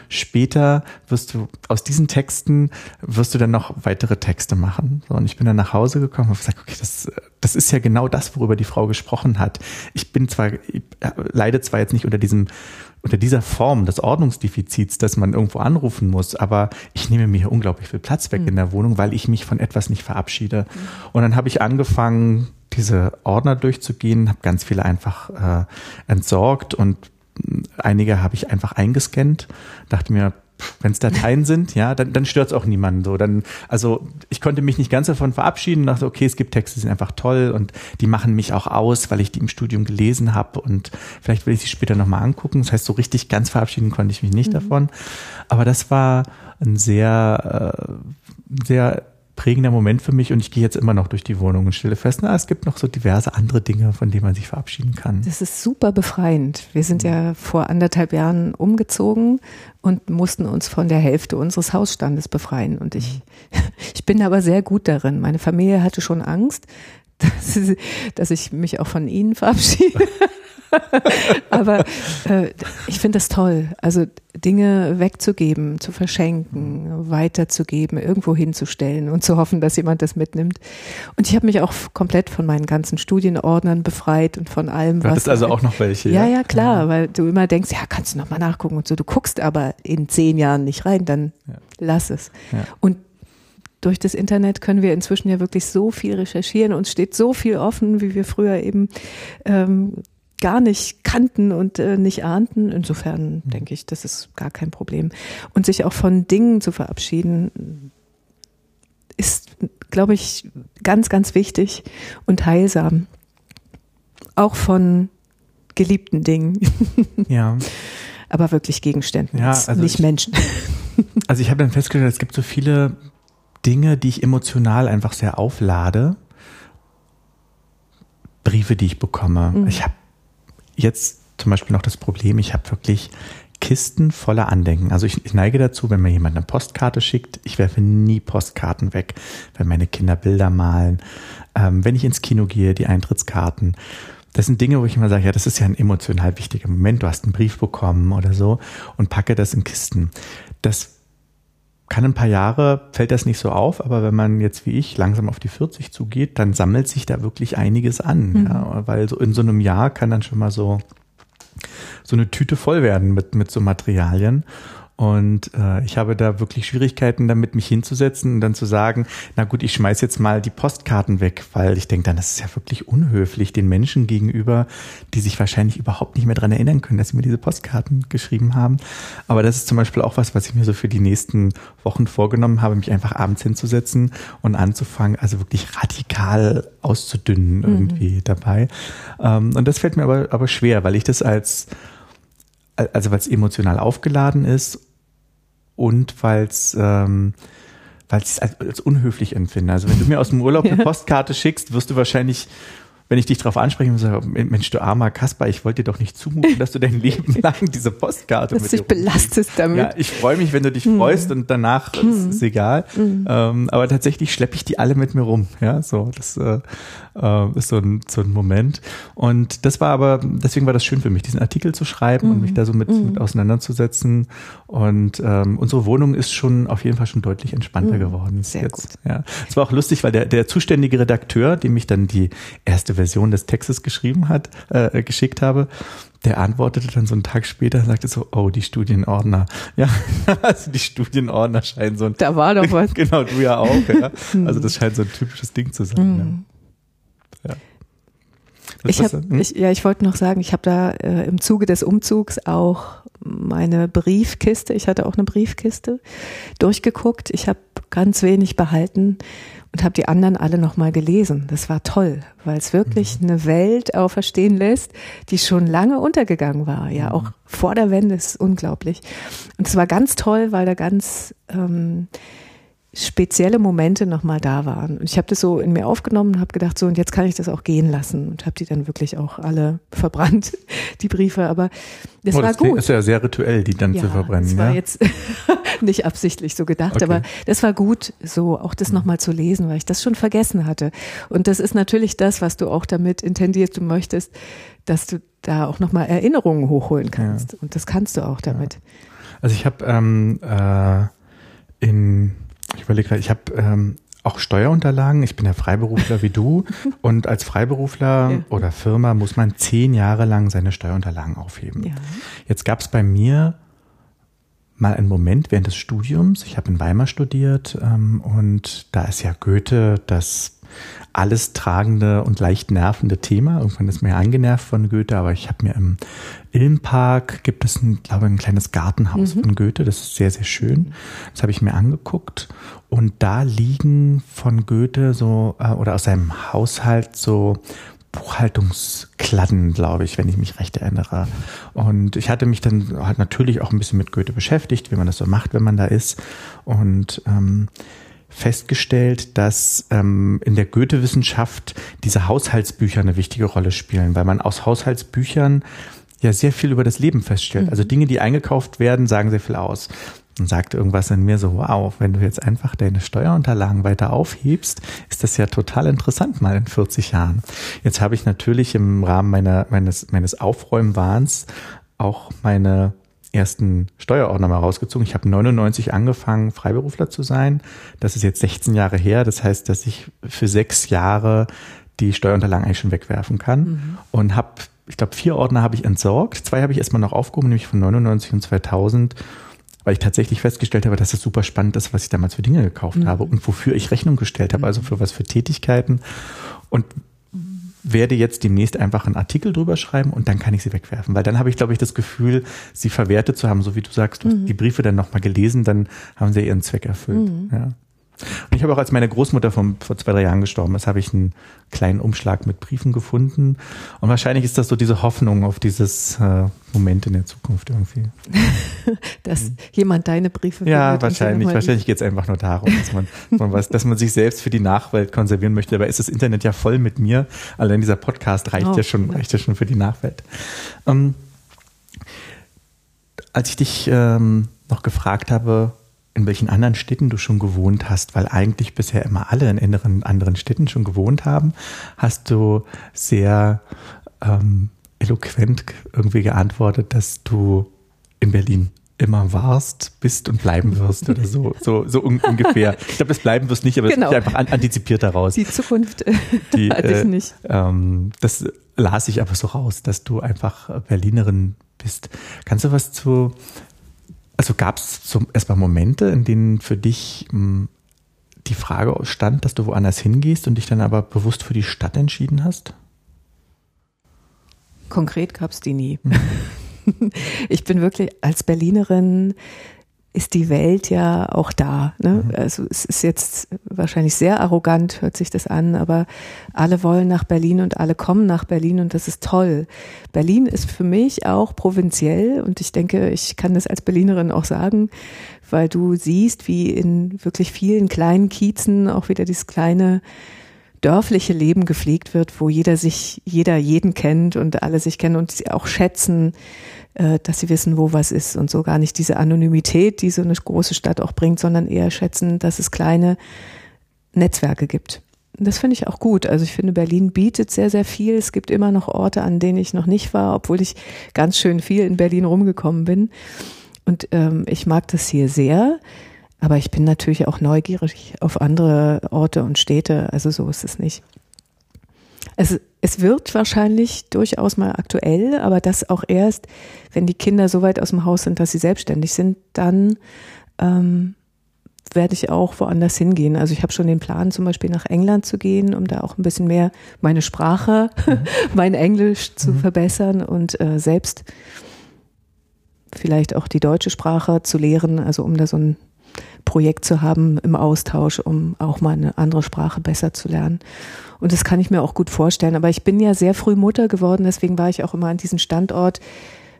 aus diesen Texten wirst du dann noch weitere Texte machen. So, und ich bin dann nach Hause gekommen und habe gesagt, okay, das ist ja genau das, worüber die Frau gesprochen hat. Ich leide zwar jetzt nicht unter dieser Form des Ordnungsdefizits, dass man irgendwo anrufen muss, aber ich nehme mir hier unglaublich viel Platz weg in der Wohnung, weil ich mich von etwas nicht verabschiede. Und dann habe ich angefangen, diese Ordner durchzugehen, habe ganz viele einfach entsorgt und einige habe ich einfach eingescannt, dachte mir, wenn es Dateien sind, ja, dann stört es auch niemanden so. Also ich konnte mich nicht ganz davon verabschieden, dachte, okay, es gibt Texte, die sind einfach toll und die machen mich auch aus, weil ich die im Studium gelesen habe und vielleicht will ich sie später nochmal angucken. Das heißt, so richtig ganz verabschieden konnte ich mich nicht davon. Aber das war ein sehr prägender Moment für mich und ich gehe jetzt immer noch durch die Wohnung und stelle fest, es gibt noch so diverse andere Dinge, von denen man sich verabschieden kann. Das ist super befreiend. Wir sind ja vor 1,5 Jahren umgezogen und mussten uns von der Hälfte unseres Hausstandes befreien. Und ich bin aber sehr gut darin. Meine Familie hatte schon Angst, dass ich mich auch von ihnen verabschiede. Aber ich finde das toll, also Dinge wegzugeben, zu verschenken, weiterzugeben, irgendwo hinzustellen und zu hoffen, dass jemand das mitnimmt. Und ich habe mich auch komplett von meinen ganzen Studienordnern befreit und von allem, was... Du hattest also auch noch welche? Ja, klar, weil du immer denkst, kannst du noch mal nachgucken und so. Du guckst aber in 10 Jahren nicht rein, dann lass es. Ja. Und durch das Internet können wir inzwischen ja wirklich so viel recherchieren. Uns steht so viel offen, wie wir früher eben gar nicht kannten und nicht ahnten. Insofern denke ich, das ist gar kein Problem. Und sich auch von Dingen zu verabschieden, ist, glaube ich, ganz, ganz wichtig und heilsam. Auch von geliebten Dingen. Ja. Aber wirklich Gegenständen, also nicht Menschen. Also ich habe dann festgestellt, es gibt so viele Dinge, die ich emotional einfach sehr auflade. Briefe, die ich bekomme. Ich habe jetzt zum Beispiel noch das Problem, ich habe wirklich Kisten voller Andenken. Also ich neige dazu, wenn mir jemand eine Postkarte schickt, ich werfe nie Postkarten weg, wenn meine Kinder Bilder malen, wenn ich ins Kino gehe, die Eintrittskarten. Das sind Dinge, wo ich immer sage, das ist ja ein emotional wichtiger Moment, du hast einen Brief bekommen oder so und packe das in Kisten. Das kann ein paar Jahre, fällt das nicht so auf, aber wenn man jetzt wie ich langsam auf die 40 zugeht, dann sammelt sich da wirklich einiges an, weil so in so einem Jahr kann dann schon mal so eine Tüte voll werden mit so Materialien. Und ich habe da wirklich Schwierigkeiten damit, mich hinzusetzen und dann zu sagen, na gut, ich schmeiß jetzt mal die Postkarten weg, weil ich denke dann, das ist ja wirklich unhöflich den Menschen gegenüber, die sich wahrscheinlich überhaupt nicht mehr dran erinnern können, dass sie mir diese Postkarten geschrieben haben. Aber das ist zum Beispiel auch was ich mir so für die nächsten Wochen vorgenommen habe, mich einfach abends hinzusetzen und anzufangen, also wirklich radikal auszudünnen irgendwie dabei. Und das fällt mir aber schwer, weil ich das weil es emotional aufgeladen ist und weil ich es als unhöflich empfinde. Also wenn du mir aus dem Urlaub eine Postkarte schickst, wirst du wahrscheinlich, wenn ich dich darauf anspreche und sage, Mensch, du armer Kasper, ich wollte dir doch nicht zumuten, dass du dein Leben lang diese Postkarte mit dir dich belastest damit. Ja, ich freue mich, wenn du dich freust und danach ist es egal. Aber tatsächlich schleppe ich die alle mit mir rum. Ja, so, das ist so ein Moment. Und deswegen war das schön für mich, diesen Artikel zu schreiben und mich da so mit auseinanderzusetzen. Und unsere Wohnung ist auf jeden Fall schon deutlich entspannter geworden. Sehr gut. Ja. Es war auch lustig, weil der zuständige Redakteur, dem ich dann die erste Version des Textes geschickt habe, der antwortete dann so einen Tag später und sagte so, die Studienordner. Ja, also die Studienordner scheinen so ein... Da war doch was. Genau, du ja auch. Ja. Also das scheint so ein typisches Ding zu sein. Ja. Ich wollte noch sagen, ich habe da im Zuge des Umzugs auch meine Briefkiste, ich hatte auch eine Briefkiste, durchgeguckt. Ich habe ganz wenig behalten und habe die anderen alle nochmal gelesen. Das war toll, weil es wirklich eine Welt auferstehen lässt, die schon lange untergegangen war. Ja, auch vor der Wende, ist unglaublich. Und es war ganz toll, weil da ganz spezielle Momente nochmal da waren. Und ich habe das so in mir aufgenommen und habe gedacht, so, und jetzt kann ich das auch gehen lassen und habe die dann wirklich auch alle verbrannt, die Briefe, aber das war gut. Das ist ja sehr rituell, die dann zu verbrennen. Das war jetzt nicht absichtlich so gedacht, aber das war gut, so auch das nochmal zu lesen, weil ich das schon vergessen hatte. Und das ist natürlich das, was du auch damit intendierst, du möchtest, dass du da auch nochmal Erinnerungen hochholen kannst. Und das kannst du auch damit. Also ich habe ich überlege gerade, ich habe auch Steuerunterlagen. Ich bin ja Freiberufler wie du. Und als Freiberufler oder Firma muss man 10 Jahre lang seine Steuerunterlagen aufheben. Ja. Jetzt gab es bei mir mal einen Moment während des Studiums. Ich habe in Weimar studiert und da ist ja Goethe das alles tragende und leicht nervende Thema. Irgendwann ist mir angenervt von Goethe, aber ich habe mir im Ilmpark gibt es ein kleines Gartenhaus von Goethe. Das ist sehr, sehr schön. Das habe ich mir angeguckt und da liegen von Goethe so oder aus seinem Haushalt so Buchhaltungskladden, glaube ich, wenn ich mich recht erinnere. Und ich hatte mich dann halt natürlich auch ein bisschen mit Goethe beschäftigt, wie man das so macht, wenn man da ist. Und festgestellt, dass in der Goethe-Wissenschaft diese Haushaltsbücher eine wichtige Rolle spielen, weil man aus Haushaltsbüchern ja sehr viel über das Leben feststellt. Also Dinge, die eingekauft werden, sagen sehr viel aus. Und sagte irgendwas in mir so, wow, wenn du jetzt einfach deine Steuerunterlagen weiter aufhebst, ist das ja total interessant mal in 40 Jahren. Jetzt habe ich natürlich im Rahmen meines Aufräumwahns auch meine ersten Steuerordner mal rausgezogen. Ich habe 99 angefangen, Freiberufler zu sein. Das ist jetzt 16 Jahre her. Das heißt, dass ich für 6 Jahre die Steuerunterlagen eigentlich schon wegwerfen kann. Und habe, ich glaube, 4 Ordner habe ich entsorgt. 2 habe ich erstmal noch aufgehoben, nämlich von 99 und 2000, weil ich tatsächlich festgestellt habe, dass das super spannend ist, was ich damals für Dinge gekauft habe und wofür ich Rechnung gestellt habe, also für was für Tätigkeiten. Und werde jetzt demnächst einfach einen Artikel drüber schreiben und dann kann ich sie wegwerfen. Weil dann habe ich, glaube ich, das Gefühl, sie verwertet zu haben, so wie du sagst, du hast die Briefe dann nochmal gelesen, dann haben sie ihren Zweck erfüllt. Ja. Und ich habe auch, als meine Großmutter vor 2-3 Jahren gestorben ist, habe ich einen kleinen Umschlag mit Briefen gefunden. Und wahrscheinlich ist das so diese Hoffnung auf dieses Moment in der Zukunft irgendwie. Dass jemand deine Briefe Ja, wahrscheinlich. Wahrscheinlich geht es einfach nur darum, dass man sich selbst für die Nachwelt konservieren möchte. Dabei ist das Internet ja voll mit mir. Allein dieser Podcast reicht ja schon für die Nachwelt. Als ich dich noch gefragt habe, in welchen anderen Städten du schon gewohnt hast, weil eigentlich bisher immer alle in anderen Städten schon gewohnt haben, hast du sehr eloquent irgendwie geantwortet, dass du in Berlin immer warst, bist und bleiben wirst oder so ungefähr. Ich glaube, das bleiben wirst nicht, aber das ist einfach antizipiert daraus. Die Zukunft hatte ich nicht. Das las ich aber so raus, dass du einfach Berlinerin bist. Kannst du was also gab es erstmal Momente, in denen für dich die Frage stand, dass du woanders hingehst und dich dann aber bewusst für die Stadt entschieden hast? Konkret gab es die nie. Ich bin wirklich, als Berlinerin ist die Welt ja auch da. Ne? Also es ist jetzt wahrscheinlich sehr arrogant, hört sich das an, aber alle wollen nach Berlin und alle kommen nach Berlin und das ist toll. Berlin ist für mich auch provinziell und ich denke, ich kann das als Berlinerin auch sagen, weil du siehst, wie in wirklich vielen kleinen Kiezen auch wieder dieses kleine dörfliche Leben gepflegt wird, wo jeder jeden kennt und alle sich kennen und sie auch schätzen, dass sie wissen, wo was ist und so gar nicht diese Anonymität, die so eine große Stadt auch bringt, sondern eher schätzen, dass es kleine Netzwerke gibt. Und das finde ich auch gut. Also ich finde, Berlin bietet sehr, sehr viel. Es gibt immer noch Orte, an denen ich noch nicht war, obwohl ich ganz schön viel in Berlin rumgekommen bin. Und ich mag das hier sehr. Aber ich bin natürlich auch neugierig auf andere Orte und Städte. Also so ist es nicht. Es wird wahrscheinlich durchaus mal aktuell, aber das auch erst, wenn die Kinder so weit aus dem Haus sind, dass sie selbstständig sind, dann werde ich auch woanders hingehen. Also ich habe schon den Plan, zum Beispiel nach England zu gehen, um da auch ein bisschen mehr meine Sprache, mein Englisch zu verbessern und selbst vielleicht auch die deutsche Sprache zu lehren, also um da so ein Projekt zu haben im Austausch, um auch mal eine andere Sprache besser zu lernen. Und das kann ich mir auch gut vorstellen. Aber ich bin ja sehr früh Mutter geworden, deswegen war ich auch immer an diesem Standort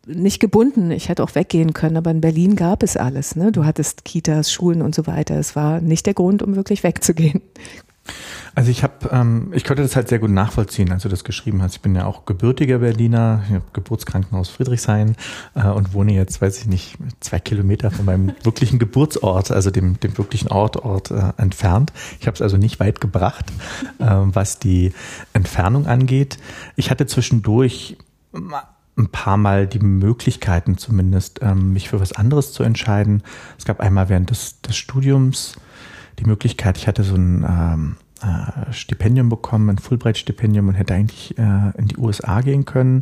nicht gebunden. Ich hätte auch weggehen können, aber in Berlin gab es alles. Ne? Du hattest Kitas, Schulen und so weiter. Es war nicht der Grund, um wirklich wegzugehen. Also ich konnte das halt sehr gut nachvollziehen, als du das geschrieben hast. Ich bin ja auch gebürtiger Berliner, ich habe Geburtskrankenhaus Friedrichshain und wohne jetzt, weiß ich nicht, 2 Kilometer von meinem wirklichen Geburtsort, also dem wirklichen Ort entfernt. Ich habe es also nicht weit gebracht, was die Entfernung angeht. Ich hatte zwischendurch ein paar Mal die Möglichkeiten zumindest, mich für was anderes zu entscheiden. Es gab einmal während des Studiums die Möglichkeit, ich hatte so ein Stipendium bekommen, ein Fulbright-Stipendium und hätte eigentlich in die USA gehen können.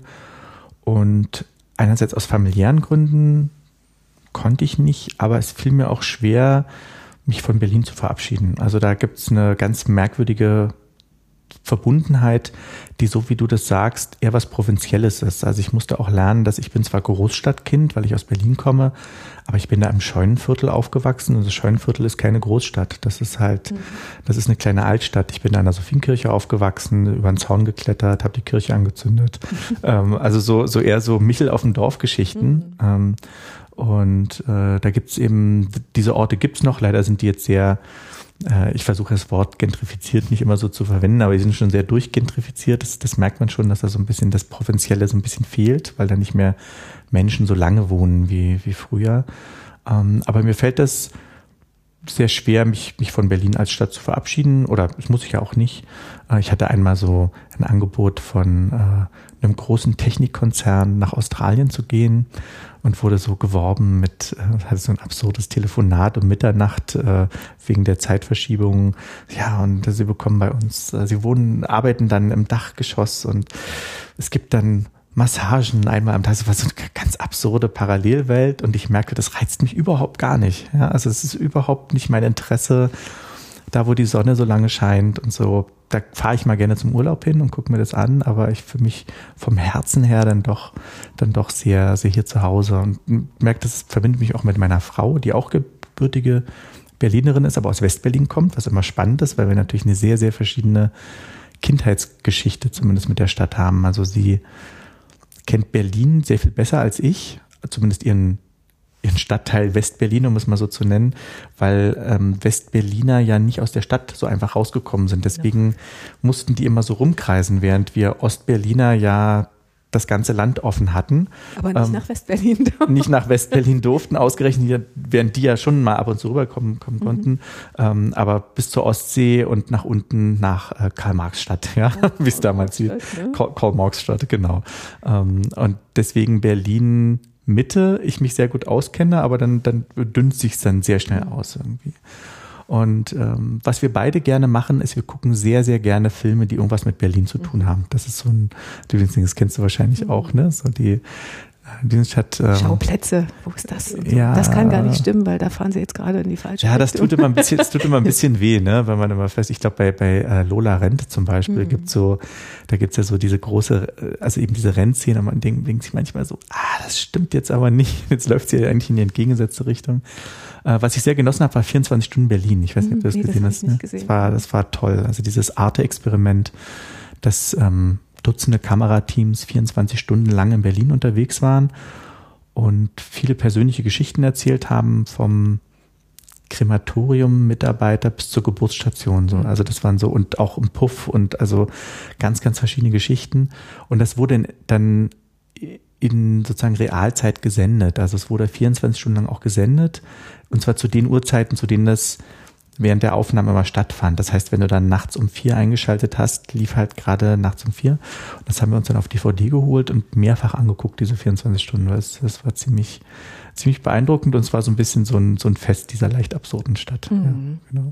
Und einerseits aus familiären Gründen konnte ich nicht, aber es fiel mir auch schwer, mich von Berlin zu verabschieden. Also da gibt es eine ganz merkwürdige Verbundenheit, die, so wie du das sagst, eher was Provinzielles ist. Also ich musste auch lernen, dass ich bin zwar Großstadtkind, weil ich aus Berlin komme, aber ich bin da im Scheunenviertel aufgewachsen und das Scheunenviertel ist keine Großstadt. Das ist halt, das ist eine kleine Altstadt. Ich bin da in der Sophienkirche aufgewachsen, über den Zaun geklettert, habe die Kirche angezündet. Also so eher so Michel auf dem Dorf Geschichten. Und da gibt's eben, diese Orte gibt's noch, leider sind die jetzt sehr, ich versuche das Wort gentrifiziert nicht immer so zu verwenden, aber die sind schon sehr durchgentrifiziert. Das merkt man schon, dass da so ein bisschen das Provinzielle so ein bisschen fehlt, weil da nicht mehr Menschen so lange wohnen wie früher. Aber mir fällt das sehr schwer, mich von Berlin als Stadt zu verabschieden, oder das muss ich ja auch nicht. Ich hatte einmal so ein Angebot von einem großen Technikkonzern nach Australien zu gehen und wurde so geworben mit, hatte so ein absurdes Telefonat um Mitternacht wegen der Zeitverschiebung. Ja, und sie bekommen bei uns, sie arbeiten dann im Dachgeschoss und es gibt dann Massagen einmal am Tag. Das war so eine ganz absurde Parallelwelt und ich merke, das reizt mich überhaupt gar nicht. Ja, also es ist überhaupt nicht mein Interesse, da wo die Sonne so lange scheint und so. Da fahre ich mal gerne zum Urlaub hin und gucke mir das an, aber ich für mich vom Herzen her dann doch sehr, sehr hier zu Hause und merke, das verbindet mich auch mit meiner Frau, die auch gebürtige Berlinerin ist, aber aus Westberlin kommt, was immer spannend ist, weil wir natürlich eine sehr, sehr verschiedene Kindheitsgeschichte zumindest mit der Stadt haben. Also sie kennt Berlin sehr viel besser als ich, zumindest ihren Stadtteil Westberlin, um es mal so zu nennen, weil Westberliner ja nicht aus der Stadt so einfach rausgekommen sind. Deswegen mussten die immer so rumkreisen, während wir Ostberliner ja das ganze Land offen hatten. Aber nicht nach Westberlin durften. Nicht nach Westberlin durften, ausgerechnet, während die ja schon mal ab und zu rüberkommen konnten. Aber bis zur Ostsee und nach unten nach Karl-Marx-Stadt, ja, wie es damals hieß. Karl-Marx-Stadt, genau. Und deswegen Berlin Mitte, ich mich sehr gut auskenne, aber dann dünnt sich's dann sehr schnell aus irgendwie. Und was wir beide gerne machen, ist, wir gucken sehr, sehr gerne Filme, die irgendwas mit Berlin zu tun haben. Das ist so ein Lieblingsding, das kennst du wahrscheinlich auch, ne? So die Stadt. Schauplätze, wo ist das? So. Ja, das kann gar nicht stimmen, weil da fahren sie jetzt gerade in die falsche Richtung. Ja, das tut immer ein bisschen weh, ne? Wenn man immer fest, ich glaube bei Lola Rent zum Beispiel gibt's ja so diese große, also eben diese Rennszene, und man denkt sich manchmal so, das stimmt jetzt aber nicht. Jetzt läuft sie ja eigentlich in die entgegengesetzte Richtung. Was ich sehr genossen habe, war 24 Stunden Berlin. Ich weiß nicht, ob du das gesehen hast. Ne? Das war toll. Also dieses Arte-Experiment, das Dutzende Kamerateams 24 Stunden lang in Berlin unterwegs waren und viele persönliche Geschichten erzählt haben, vom Krematorium-Mitarbeiter bis zur Geburtsstation. So. Also das waren so, und auch im Puff und also ganz, ganz verschiedene Geschichten. Und das wurde dann in sozusagen Realzeit gesendet. Also es wurde 24 Stunden lang auch gesendet. Und zwar zu den Uhrzeiten, zu denen das während der Aufnahme immer stattfand. Das heißt, wenn du dann nachts um 4 eingeschaltet hast, lief halt gerade nachts um 4. Und das haben wir uns dann auf DVD geholt und mehrfach angeguckt, diese 24 Stunden. Das war ziemlich beeindruckend und es war so ein bisschen so ein Fest dieser leicht absurden Stadt. Ja, genau.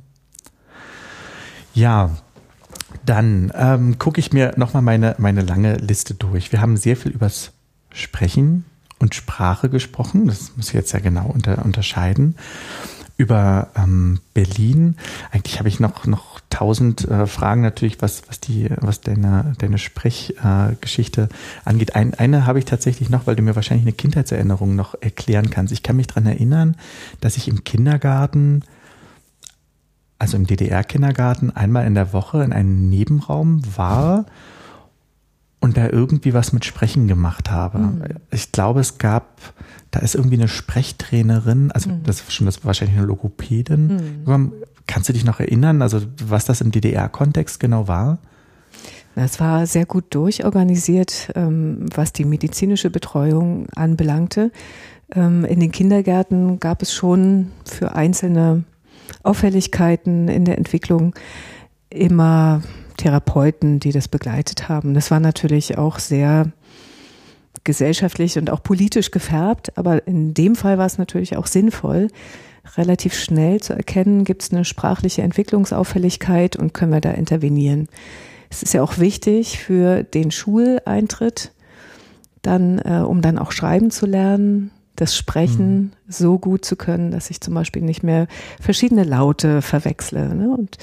Ja, dann gucke ich mir nochmal meine lange Liste durch. Wir haben sehr viel übers Sprechen und Sprache gesprochen. Das muss ich jetzt ja genau unterscheiden. Über Berlin. Eigentlich habe ich noch 1000 Fragen natürlich, was deine Sprechgeschichte angeht. Eine habe ich tatsächlich noch, weil du mir wahrscheinlich eine Kindheitserinnerung noch erklären kannst. Ich kann mich daran erinnern, dass ich im Kindergarten, also im DDR-Kindergarten, einmal in der Woche in einem Nebenraum war und da irgendwie was mit Sprechen gemacht habe. Ich glaube, da ist irgendwie eine Sprechtrainerin, also das ist wahrscheinlich eine Logopädin. Kannst du dich noch erinnern, also was das im DDR-Kontext genau war? Das war sehr gut durchorganisiert, was die medizinische Betreuung anbelangte. In den Kindergärten gab es schon für einzelne Auffälligkeiten in der Entwicklung immer Therapeuten, die das begleitet haben. Das war natürlich auch sehr gesellschaftlich und auch politisch gefärbt, aber in dem Fall war es natürlich auch sinnvoll, relativ schnell zu erkennen, gibt es eine sprachliche Entwicklungsauffälligkeit und können wir da intervenieren. Es ist ja auch wichtig für den Schuleintritt, dann, um dann auch schreiben zu lernen, das Sprechen so gut zu können, dass ich zum Beispiel nicht mehr verschiedene Laute verwechsle, ne? Und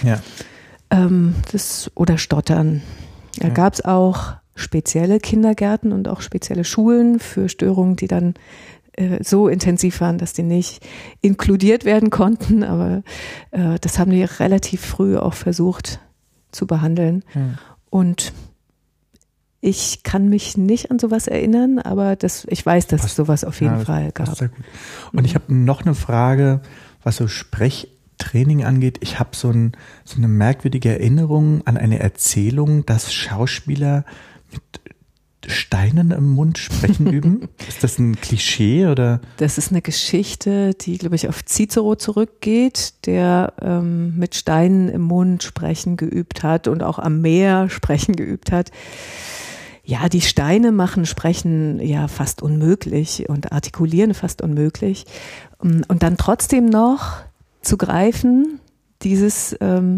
oder Stottern. Da gab es auch spezielle Kindergärten und auch spezielle Schulen für Störungen, die dann so intensiv waren, dass die nicht inkludiert werden konnten, aber das haben die relativ früh auch versucht zu behandeln. Und ich kann mich nicht an sowas erinnern, aber ich weiß, dass es sowas auf jeden Fall gab. Sehr gut. Und ich habe noch eine Frage, was so Sprechtraining angeht. Ich habe so eine merkwürdige Erinnerung an eine Erzählung, dass Schauspieler mit Steinen im Mund sprechen üben? Ist das ein Klischee oder? Das ist eine Geschichte, die, glaube ich, auf Cicero zurückgeht, der mit Steinen im Mund sprechen geübt hat und auch am Meer sprechen geübt hat. Ja, die Steine machen Sprechen ja fast unmöglich und Artikulieren fast unmöglich. Und dann trotzdem noch zu greifen, dieses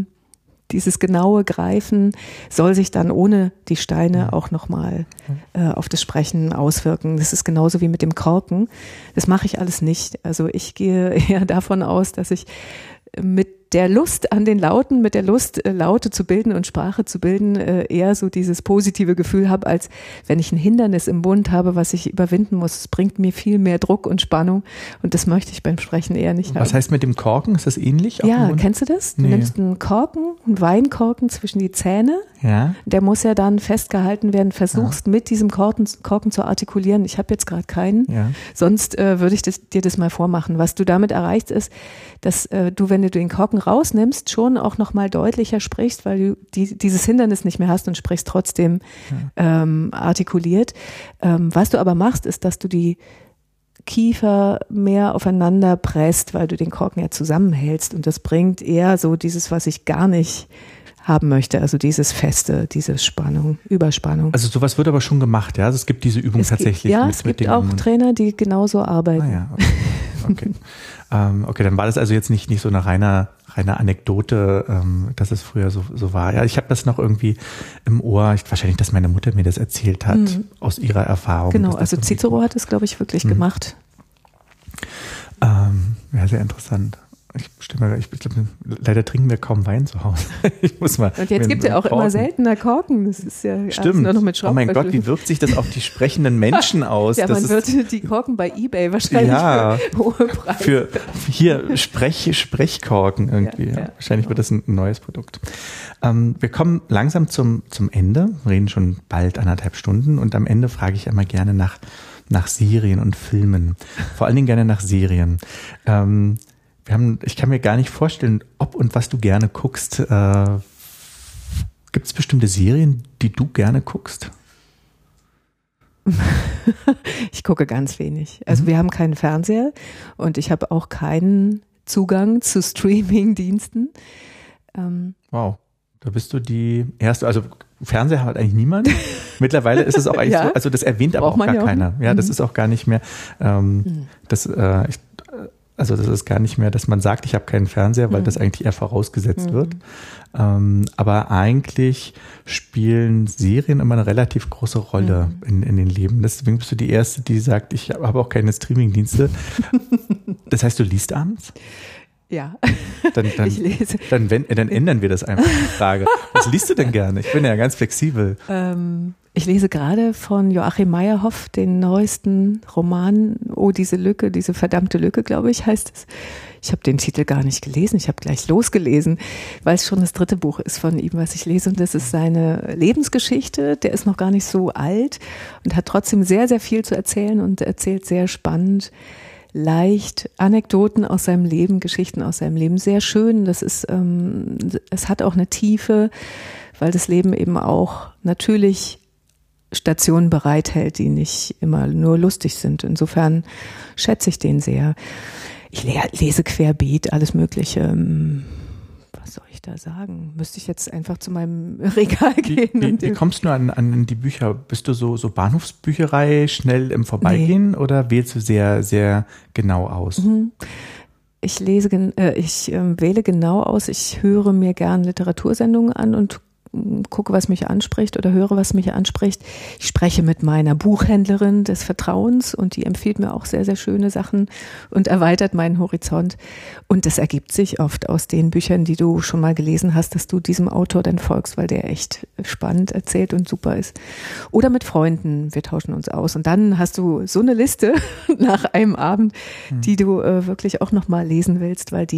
genaue Greifen soll sich dann ohne die Steine auch nochmal auf das Sprechen auswirken. Das ist genauso wie mit dem Korken. Das mache ich alles nicht. Also ich gehe eher davon aus, dass ich mit der Lust an den Lauten, mit der Lust, Laute zu bilden und Sprache zu bilden, eher so dieses positive Gefühl habe, als wenn ich ein Hindernis im Mund habe, was ich überwinden muss. Es bringt mir viel mehr Druck und Spannung und das möchte ich beim Sprechen eher nicht haben. Was heißt mit dem Korken? Ist das ähnlich? Ja, kennst du das? Du nimmst einen Korken, einen Weinkorken zwischen die Zähne. Ja. Der muss ja dann festgehalten werden. Versuchst mit diesem Korken zu artikulieren. Ich habe jetzt gerade keinen. Ja. Sonst würde ich dir das mal vormachen. Was du damit erreichst, ist, dass du, wenn du den Korken rausnimmst, schon auch nochmal deutlicher sprichst, weil du dieses Hindernis nicht mehr hast und sprichst trotzdem artikuliert. Was du aber machst, ist, dass du die Kiefer mehr aufeinander presst, weil du den Korken ja zusammenhältst und das bringt eher so dieses, was ich gar nicht haben möchte, also dieses Feste, diese Spannung, Überspannung. Also sowas wird aber schon gemacht, ja? Also es gibt diese Übung tatsächlich. Es gibt auch Trainer, die genauso arbeiten. Ah ja, okay. Okay, dann war das also jetzt nicht so eine reine Anekdote, dass es früher so war. Ja, ich habe das noch irgendwie im Ohr, wahrscheinlich, dass meine Mutter mir das erzählt hat, aus ihrer Erfahrung. Genau, also Cicero hat es, glaube ich, wirklich gemacht. Ja, sehr interessant. Ich glaube, leider trinken wir kaum Wein zu Hause. Ich muss mal. Und jetzt gibt es ja auch immer seltener Korken. Das ist ja nur noch mit Schraub. Oh mein Gott, wie wirkt sich das auf die sprechenden Menschen aus? Ja, man wird die Korken bei eBay wahrscheinlich für hohe Preise. Für hier Sprechkorken irgendwie. Ja. Wahrscheinlich wird das ein neues Produkt. Wir kommen langsam zum Ende. Wir reden schon bald 1,5 Stunden und am Ende frage ich einmal gerne nach Serien und Filmen. Vor allen Dingen gerne nach Serien. Ich kann mir gar nicht vorstellen, ob und was du gerne guckst. Gibt es bestimmte Serien, die du gerne guckst? Ich gucke ganz wenig. Also wir haben keinen Fernseher und ich habe auch keinen Zugang zu Streaming-Diensten. Wow, da bist du die erste, also Fernseher hat eigentlich niemand. Mittlerweile ist es auch eigentlich so, also das erwähnt aber auch gar keiner. Ja, das ist auch gar nicht mehr, also das ist gar nicht mehr, dass man sagt, ich habe keinen Fernseher, weil das eigentlich eher vorausgesetzt wird. Aber eigentlich spielen Serien immer eine relativ große Rolle in den Leben. Deswegen bist du die Erste, die sagt, ich habe auch keine Streamingdienste. Das heißt, du liest abends? Ja, ich lese. Dann ändern wir das einfach, die Frage. Was liest du denn gerne? Ich bin ja ganz flexibel. Ich lese gerade von Joachim Meyerhoff den neuesten Roman, Oh, diese Lücke, diese verdammte Lücke, glaube ich, heißt es. Ich habe den Titel gar nicht gelesen, ich habe gleich losgelesen, weil es schon das 3. Buch ist von ihm, was ich lese. Und das ist seine Lebensgeschichte, der ist noch gar nicht so alt und hat trotzdem sehr, sehr viel zu erzählen und erzählt sehr spannend, leicht Anekdoten aus seinem Leben, Geschichten aus seinem Leben. Sehr schön, das ist, es hat auch eine Tiefe, weil das Leben eben auch natürlich Stationen bereithält, die nicht immer nur lustig sind. Insofern schätze ich den sehr. Ich lese querbeet alles Mögliche. Was soll ich da sagen? Müsste ich jetzt einfach zu meinem Regal gehen? Wie kommst du an die Bücher? Bist du so Bahnhofsbücherei schnell im Vorbeigehen oder wählst du sehr, sehr genau aus? Ich wähle genau aus. Ich höre mir gern Literatursendungen an und gucke, was mich anspricht oder höre, was mich anspricht. Ich spreche mit meiner Buchhändlerin des Vertrauens und die empfiehlt mir auch sehr, sehr schöne Sachen und erweitert meinen Horizont. Und das ergibt sich oft aus den Büchern, die du schon mal gelesen hast, dass du diesem Autor dann folgst, weil der echt spannend erzählt und super ist. Oder mit Freunden, wir tauschen uns aus. Und dann hast du so eine Liste nach einem Abend, die du wirklich auch nochmal lesen willst, weil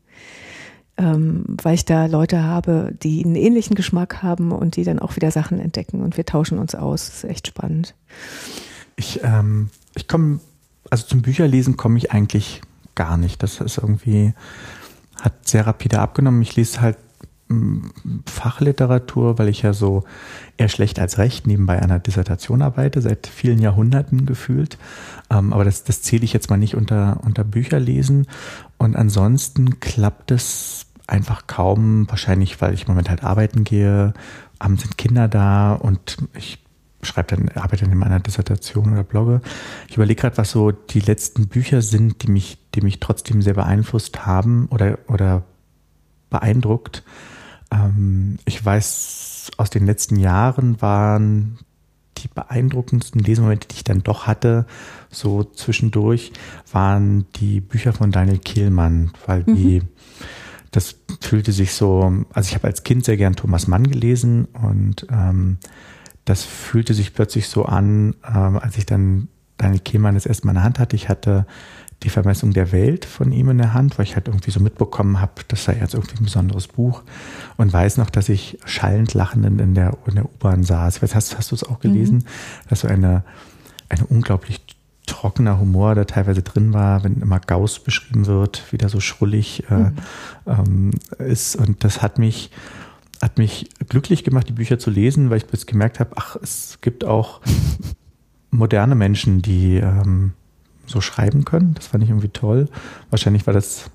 ich da Leute habe, die einen ähnlichen Geschmack haben und die dann auch wieder Sachen entdecken und wir tauschen uns aus. Das ist echt spannend. Ich komme, also zum Bücherlesen komme ich eigentlich gar nicht. Das ist irgendwie, hat sehr rapide abgenommen. Ich lese halt Fachliteratur, weil ich ja so eher schlecht als recht nebenbei an einer Dissertation arbeite, seit vielen Jahrhunderten gefühlt. Aber das zähle ich jetzt mal nicht unter Bücherlesen. Und ansonsten klappt es einfach kaum, wahrscheinlich, weil ich im Moment halt arbeiten gehe. Abends sind Kinder da und ich arbeite dann in meiner Dissertation oder blogge. Ich überlege gerade, was so die letzten Bücher sind, die mich trotzdem sehr beeinflusst haben oder beeindruckt. Ich weiß, aus den letzten Jahren waren die beeindruckendsten Lesemomente, die ich dann doch hatte, so zwischendurch, waren die Bücher von Daniel Kehlmann, weil das fühlte sich so, also ich habe als Kind sehr gern Thomas Mann gelesen und das fühlte sich plötzlich so an, als ich dann Daniel Kehlmann das erste Mal in der Hand hatte. Ich hatte die Vermessung der Welt von ihm in der Hand, weil ich halt irgendwie so mitbekommen habe, das sei jetzt irgendwie ein besonderes Buch und weiß noch, dass ich schallend lachend in der U-Bahn saß. Hast du es auch gelesen? Dass so eine unglaublich trockener Humor da teilweise drin war, wenn immer Gauss beschrieben wird, wie der so schrullig ist. Und das hat mich glücklich gemacht, die Bücher zu lesen, weil ich jetzt gemerkt habe, es gibt auch moderne Menschen, die so schreiben können. Das fand ich irgendwie toll. Wahrscheinlich war das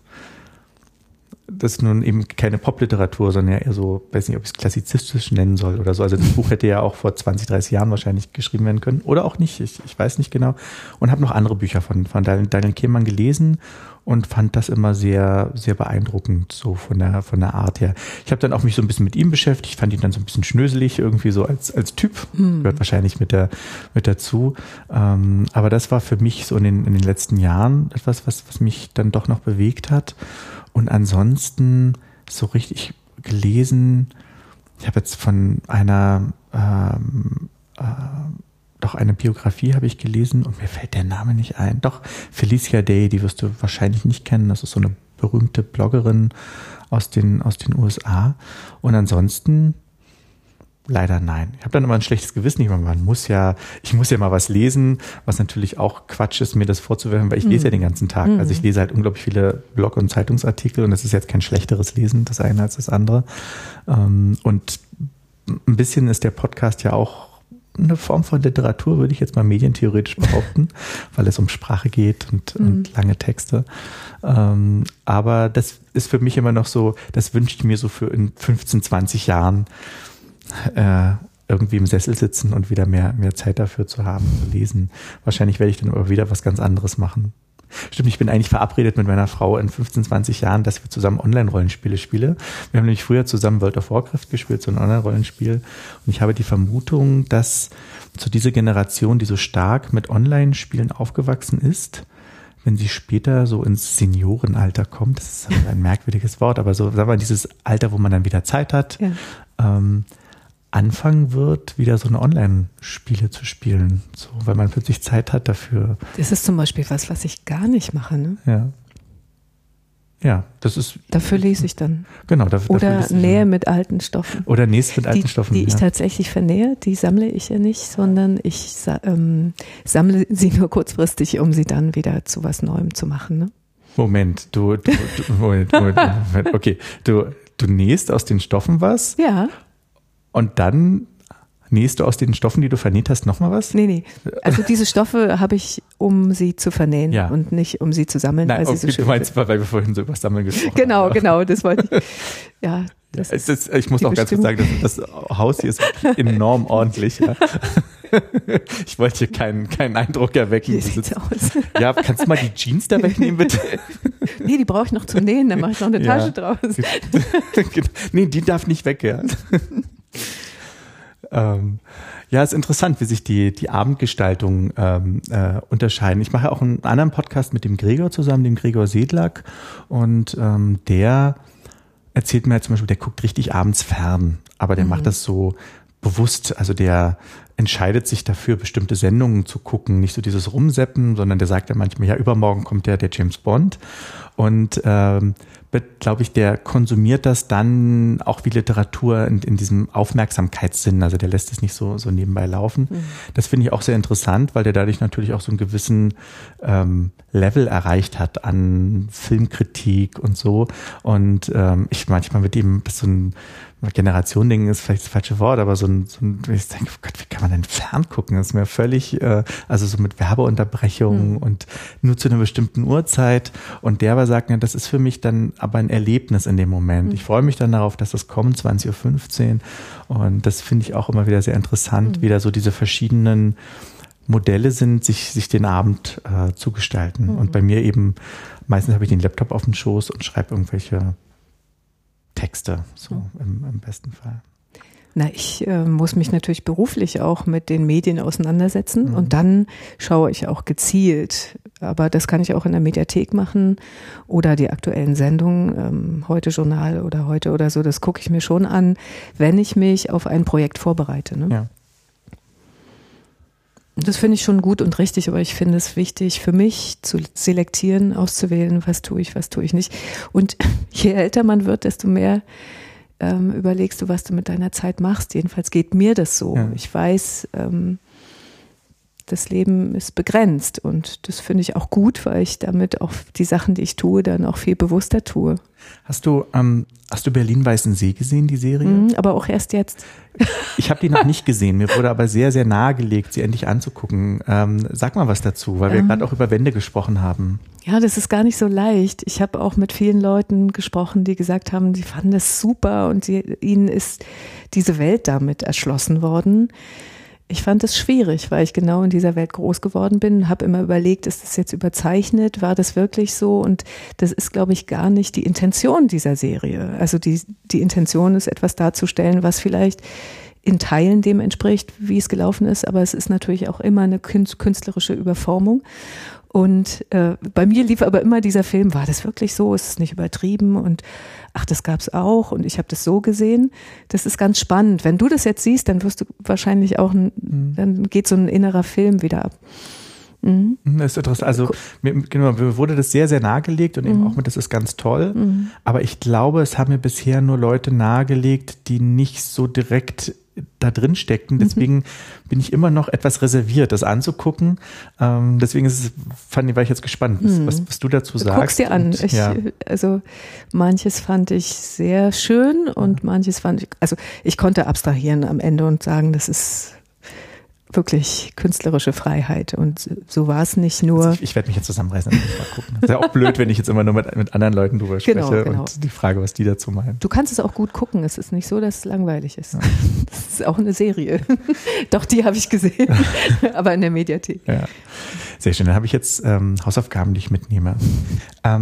nun eben keine Popliteratur, sondern eher so, weiß nicht, ob ich es klassizistisch nennen soll oder so. Also das Buch hätte ja auch vor 20, 30 Jahren wahrscheinlich geschrieben werden können oder auch nicht. Ich weiß nicht genau. Und habe noch andere Bücher von Daniel Kehlmann gelesen und fand das immer sehr, sehr beeindruckend, so von der Art her. Ich habe dann auch mich so ein bisschen mit ihm beschäftigt, fand ihn dann so ein bisschen schnöselig irgendwie so als Typ, gehört wahrscheinlich mit dazu. Aber das war für mich so in den letzten Jahren etwas, was mich dann doch noch bewegt hat. Und ansonsten so richtig gelesen, ich habe jetzt von eine Biografie habe ich gelesen und mir fällt der Name nicht ein. Doch, Felicia Day, die wirst du wahrscheinlich nicht kennen. Das ist so eine berühmte Bloggerin aus den USA. Und ansonsten leider nein. Ich habe dann immer ein schlechtes Gewissen. Ich muss ja mal was lesen, was natürlich auch Quatsch ist, mir das vorzuwerfen, weil ich lese ja den ganzen Tag. Also ich lese halt unglaublich viele Blog- und Zeitungsartikel und das ist jetzt kein schlechteres Lesen, das eine als das andere. Und ein bisschen ist der Podcast ja auch eine Form von Literatur, würde ich jetzt mal medientheoretisch behaupten, weil es um Sprache geht und lange Texte. Aber das ist für mich immer noch so, das wünsche ich mir so für in 15, 20 Jahren, irgendwie im Sessel sitzen und wieder mehr Zeit dafür zu haben, zu lesen. Wahrscheinlich werde ich dann aber wieder was ganz anderes machen. Stimmt, ich bin eigentlich verabredet mit meiner Frau in 15, 20 Jahren, dass wir zusammen Online-Rollenspiele spielen. Wir haben nämlich früher zusammen World of Warcraft gespielt, so ein Online-Rollenspiel. Und ich habe die Vermutung, dass so diese Generation, die so stark mit Online-Spielen aufgewachsen ist, wenn sie später so ins Seniorenalter kommt, das ist ein merkwürdiges Wort, aber so, sagen wir mal, dieses Alter, wo man dann wieder Zeit hat, anfangen wird, wieder so eine Online-Spiele zu spielen, so, weil man plötzlich Zeit hat dafür. Das ist zum Beispiel was ich gar nicht mache, ne? Ja. Ja, das ist. Dafür lese ich dann. Genau. Oder nähe mit alten Stoffen. Oder nähst mit alten Stoffen. Die ich tatsächlich vernähe, die sammle ich ja nicht, sondern ich sammle sie nur kurzfristig, um sie dann wieder zu was Neuem zu machen. Ne? Moment, Moment. Okay, du nähst aus den Stoffen was? Ja. Und dann nähst du aus den Stoffen, die du vernäht hast, nochmal was? Nee. Also diese Stoffe habe ich, um sie zu vernähen und nicht, um sie zu sammeln. Nein, weil sie so schön du meinst, weil wir vorhin so über Sammeln gesprochen haben. Genau, das wollte ich. Ja, ich muss auch ganz kurz sagen, das Haus hier ist enorm ordentlich. Ja. Ich wollte hier keinen Eindruck erwecken. Wie sieht's aus? Ja, kannst du mal die Jeans da wegnehmen, bitte? Nee, die brauche ich noch zum Nähen, dann mache ich noch eine Tasche draus. Nee, die darf nicht weg, ja. Ja, ist interessant, wie sich die Abendgestaltung unterscheiden. Ich mache auch einen anderen Podcast mit dem Gregor zusammen, dem Gregor Sedlak, und der erzählt mir zum Beispiel, der guckt richtig abends fern, aber der macht das so bewusst, also der entscheidet sich dafür, bestimmte Sendungen zu gucken, nicht so dieses Rumseppen, sondern der sagt ja manchmal, ja, übermorgen kommt der James Bond, und glaube ich, der konsumiert das dann auch wie Literatur in diesem Aufmerksamkeitssinn, also der lässt es nicht so nebenbei laufen. Das finde ich auch sehr interessant, weil der dadurch natürlich auch so einen gewissen Level erreicht hat an Filmkritik und so, und ich manchmal mit ihm, das so ein Generation-Ding ist vielleicht das falsche Wort, aber ich denke, oh Gott, wie kann man denn ferngucken? Das ist mir völlig, also so mit Werbeunterbrechungen und nur zu einer bestimmten Uhrzeit. Und der aber sagt, ja, das ist für mich dann aber ein Erlebnis in dem Moment. Ich freue mich dann darauf, dass das kommt, 20.15 Uhr. Und das finde ich auch immer wieder sehr interessant, wie da so diese verschiedenen Modelle sind, sich den Abend zu gestalten. Und bei mir eben, meistens habe ich den Laptop auf dem Schoß und schreibe irgendwelche Texte, so im besten Fall. Na, ich muss mich natürlich beruflich auch mit den Medien auseinandersetzen und dann schaue ich auch gezielt. Aber das kann ich auch in der Mediathek machen oder die aktuellen Sendungen, Heute Journal oder Heute oder so, das gucke ich mir schon an, wenn ich mich auf ein Projekt vorbereite. Ne? Ja. Das finde ich schon gut und richtig, aber ich finde es wichtig für mich zu selektieren, auszuwählen, was tue ich nicht. Und je älter man wird, desto mehr überlegst du, was du mit deiner Zeit machst. Jedenfalls geht mir das so. Ja. Ich weiß, das Leben ist begrenzt und das finde ich auch gut, weil ich damit auch die Sachen, die ich tue, dann auch viel bewusster tue. Hast du Berlin-Weißensee gesehen, die Serie? Aber auch erst jetzt. Ich habe die noch nicht gesehen, mir wurde aber sehr, sehr nahegelegt, sie endlich anzugucken. Sag mal was dazu, weil wir gerade auch über Wände gesprochen haben. Ja, das ist gar nicht so leicht. Ich habe auch mit vielen Leuten gesprochen, die gesagt haben, sie fanden das super und ihnen ist diese Welt damit erschlossen worden. Ich fand es schwierig, weil ich genau in dieser Welt groß geworden bin, habe immer überlegt, ist das jetzt überzeichnet, war das wirklich so? Und das ist, glaube ich, gar nicht die Intention dieser Serie. Also die Intention ist, etwas darzustellen, was vielleicht in Teilen dem entspricht, wie es gelaufen ist, aber es ist natürlich auch immer eine künstlerische Überformung. Und bei mir lief aber immer dieser Film, war das wirklich so, ist es nicht übertrieben und ach, das gab's auch und ich habe das so gesehen. Das ist ganz spannend. Wenn du das jetzt siehst, dann wirst du wahrscheinlich auch, dann geht so ein innerer Film wieder ab. Das ist interessant. Also mir wurde das sehr, sehr nahegelegt und eben auch mit, das ist ganz toll. Aber ich glaube, es haben mir bisher nur Leute nahegelegt, die nicht so direkt da drin steckten. Deswegen bin ich immer noch etwas reserviert, das anzugucken. Deswegen war ich jetzt gespannt, was du dazu sagst. Guck's dir an. Also manches fand ich sehr schön und manches fand ich, also ich konnte abstrahieren am Ende und sagen, das ist wirklich künstlerische Freiheit und so war es nicht nur. Also ich werde mich jetzt zusammenreißen und mal gucken. Das ist ja auch blöd, wenn ich jetzt immer nur mit anderen Leuten drüber spreche und die Frage, was die dazu meinen. Du kannst es auch gut gucken. Es ist nicht so, dass es langweilig ist. Ja. Das ist auch eine Serie. Doch, die habe ich gesehen, aber in der Mediathek. Ja. Sehr schön. Dann habe ich jetzt Hausaufgaben, die ich mitnehme. Wir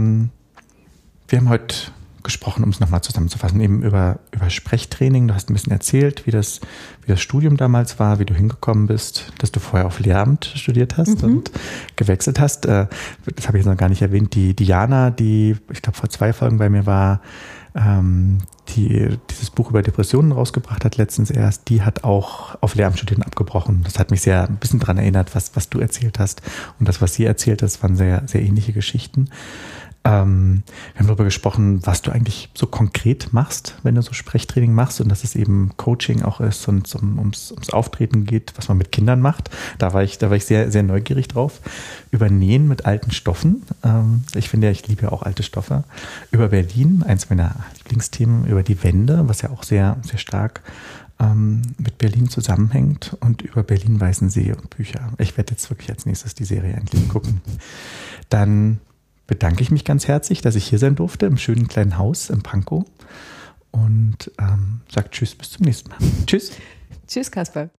haben heute gesprochen, um es nochmal zusammenzufassen, eben über Sprechtraining. Du hast ein bisschen erzählt, wie das Studium damals war, wie du hingekommen bist, dass du vorher auf Lehramt studiert hast und gewechselt hast. Das habe ich jetzt noch gar nicht erwähnt. Die Diana, die, ich glaube, vor 2 Folgen bei mir war, dieses Buch über Depressionen rausgebracht hat letztens erst, die hat auch auf Lehramt studieren abgebrochen. Das hat mich sehr ein bisschen daran erinnert, was du erzählt hast. Und das, was sie erzählt hat, waren sehr, sehr ähnliche Geschichten. Wir haben darüber gesprochen, was du eigentlich so konkret machst, wenn du so Sprechtraining machst und dass es eben Coaching auch ist und es ums Auftreten geht, was man mit Kindern macht. Da war ich sehr, sehr neugierig drauf. Über Nähen mit alten Stoffen. Ich liebe ja auch alte Stoffe. Über Berlin, eins meiner Lieblingsthemen, über die Wende, was ja auch sehr, sehr stark mit Berlin zusammenhängt, und über Berlin-Weißensee und Bücher. Ich werde jetzt wirklich als nächstes die Serie endlich gucken. Dann bedanke ich mich ganz herzlich, dass ich hier sein durfte, im schönen kleinen Haus in Pankow, und sage Tschüss, bis zum nächsten Mal. Tschüss. Tschüss, Kasper.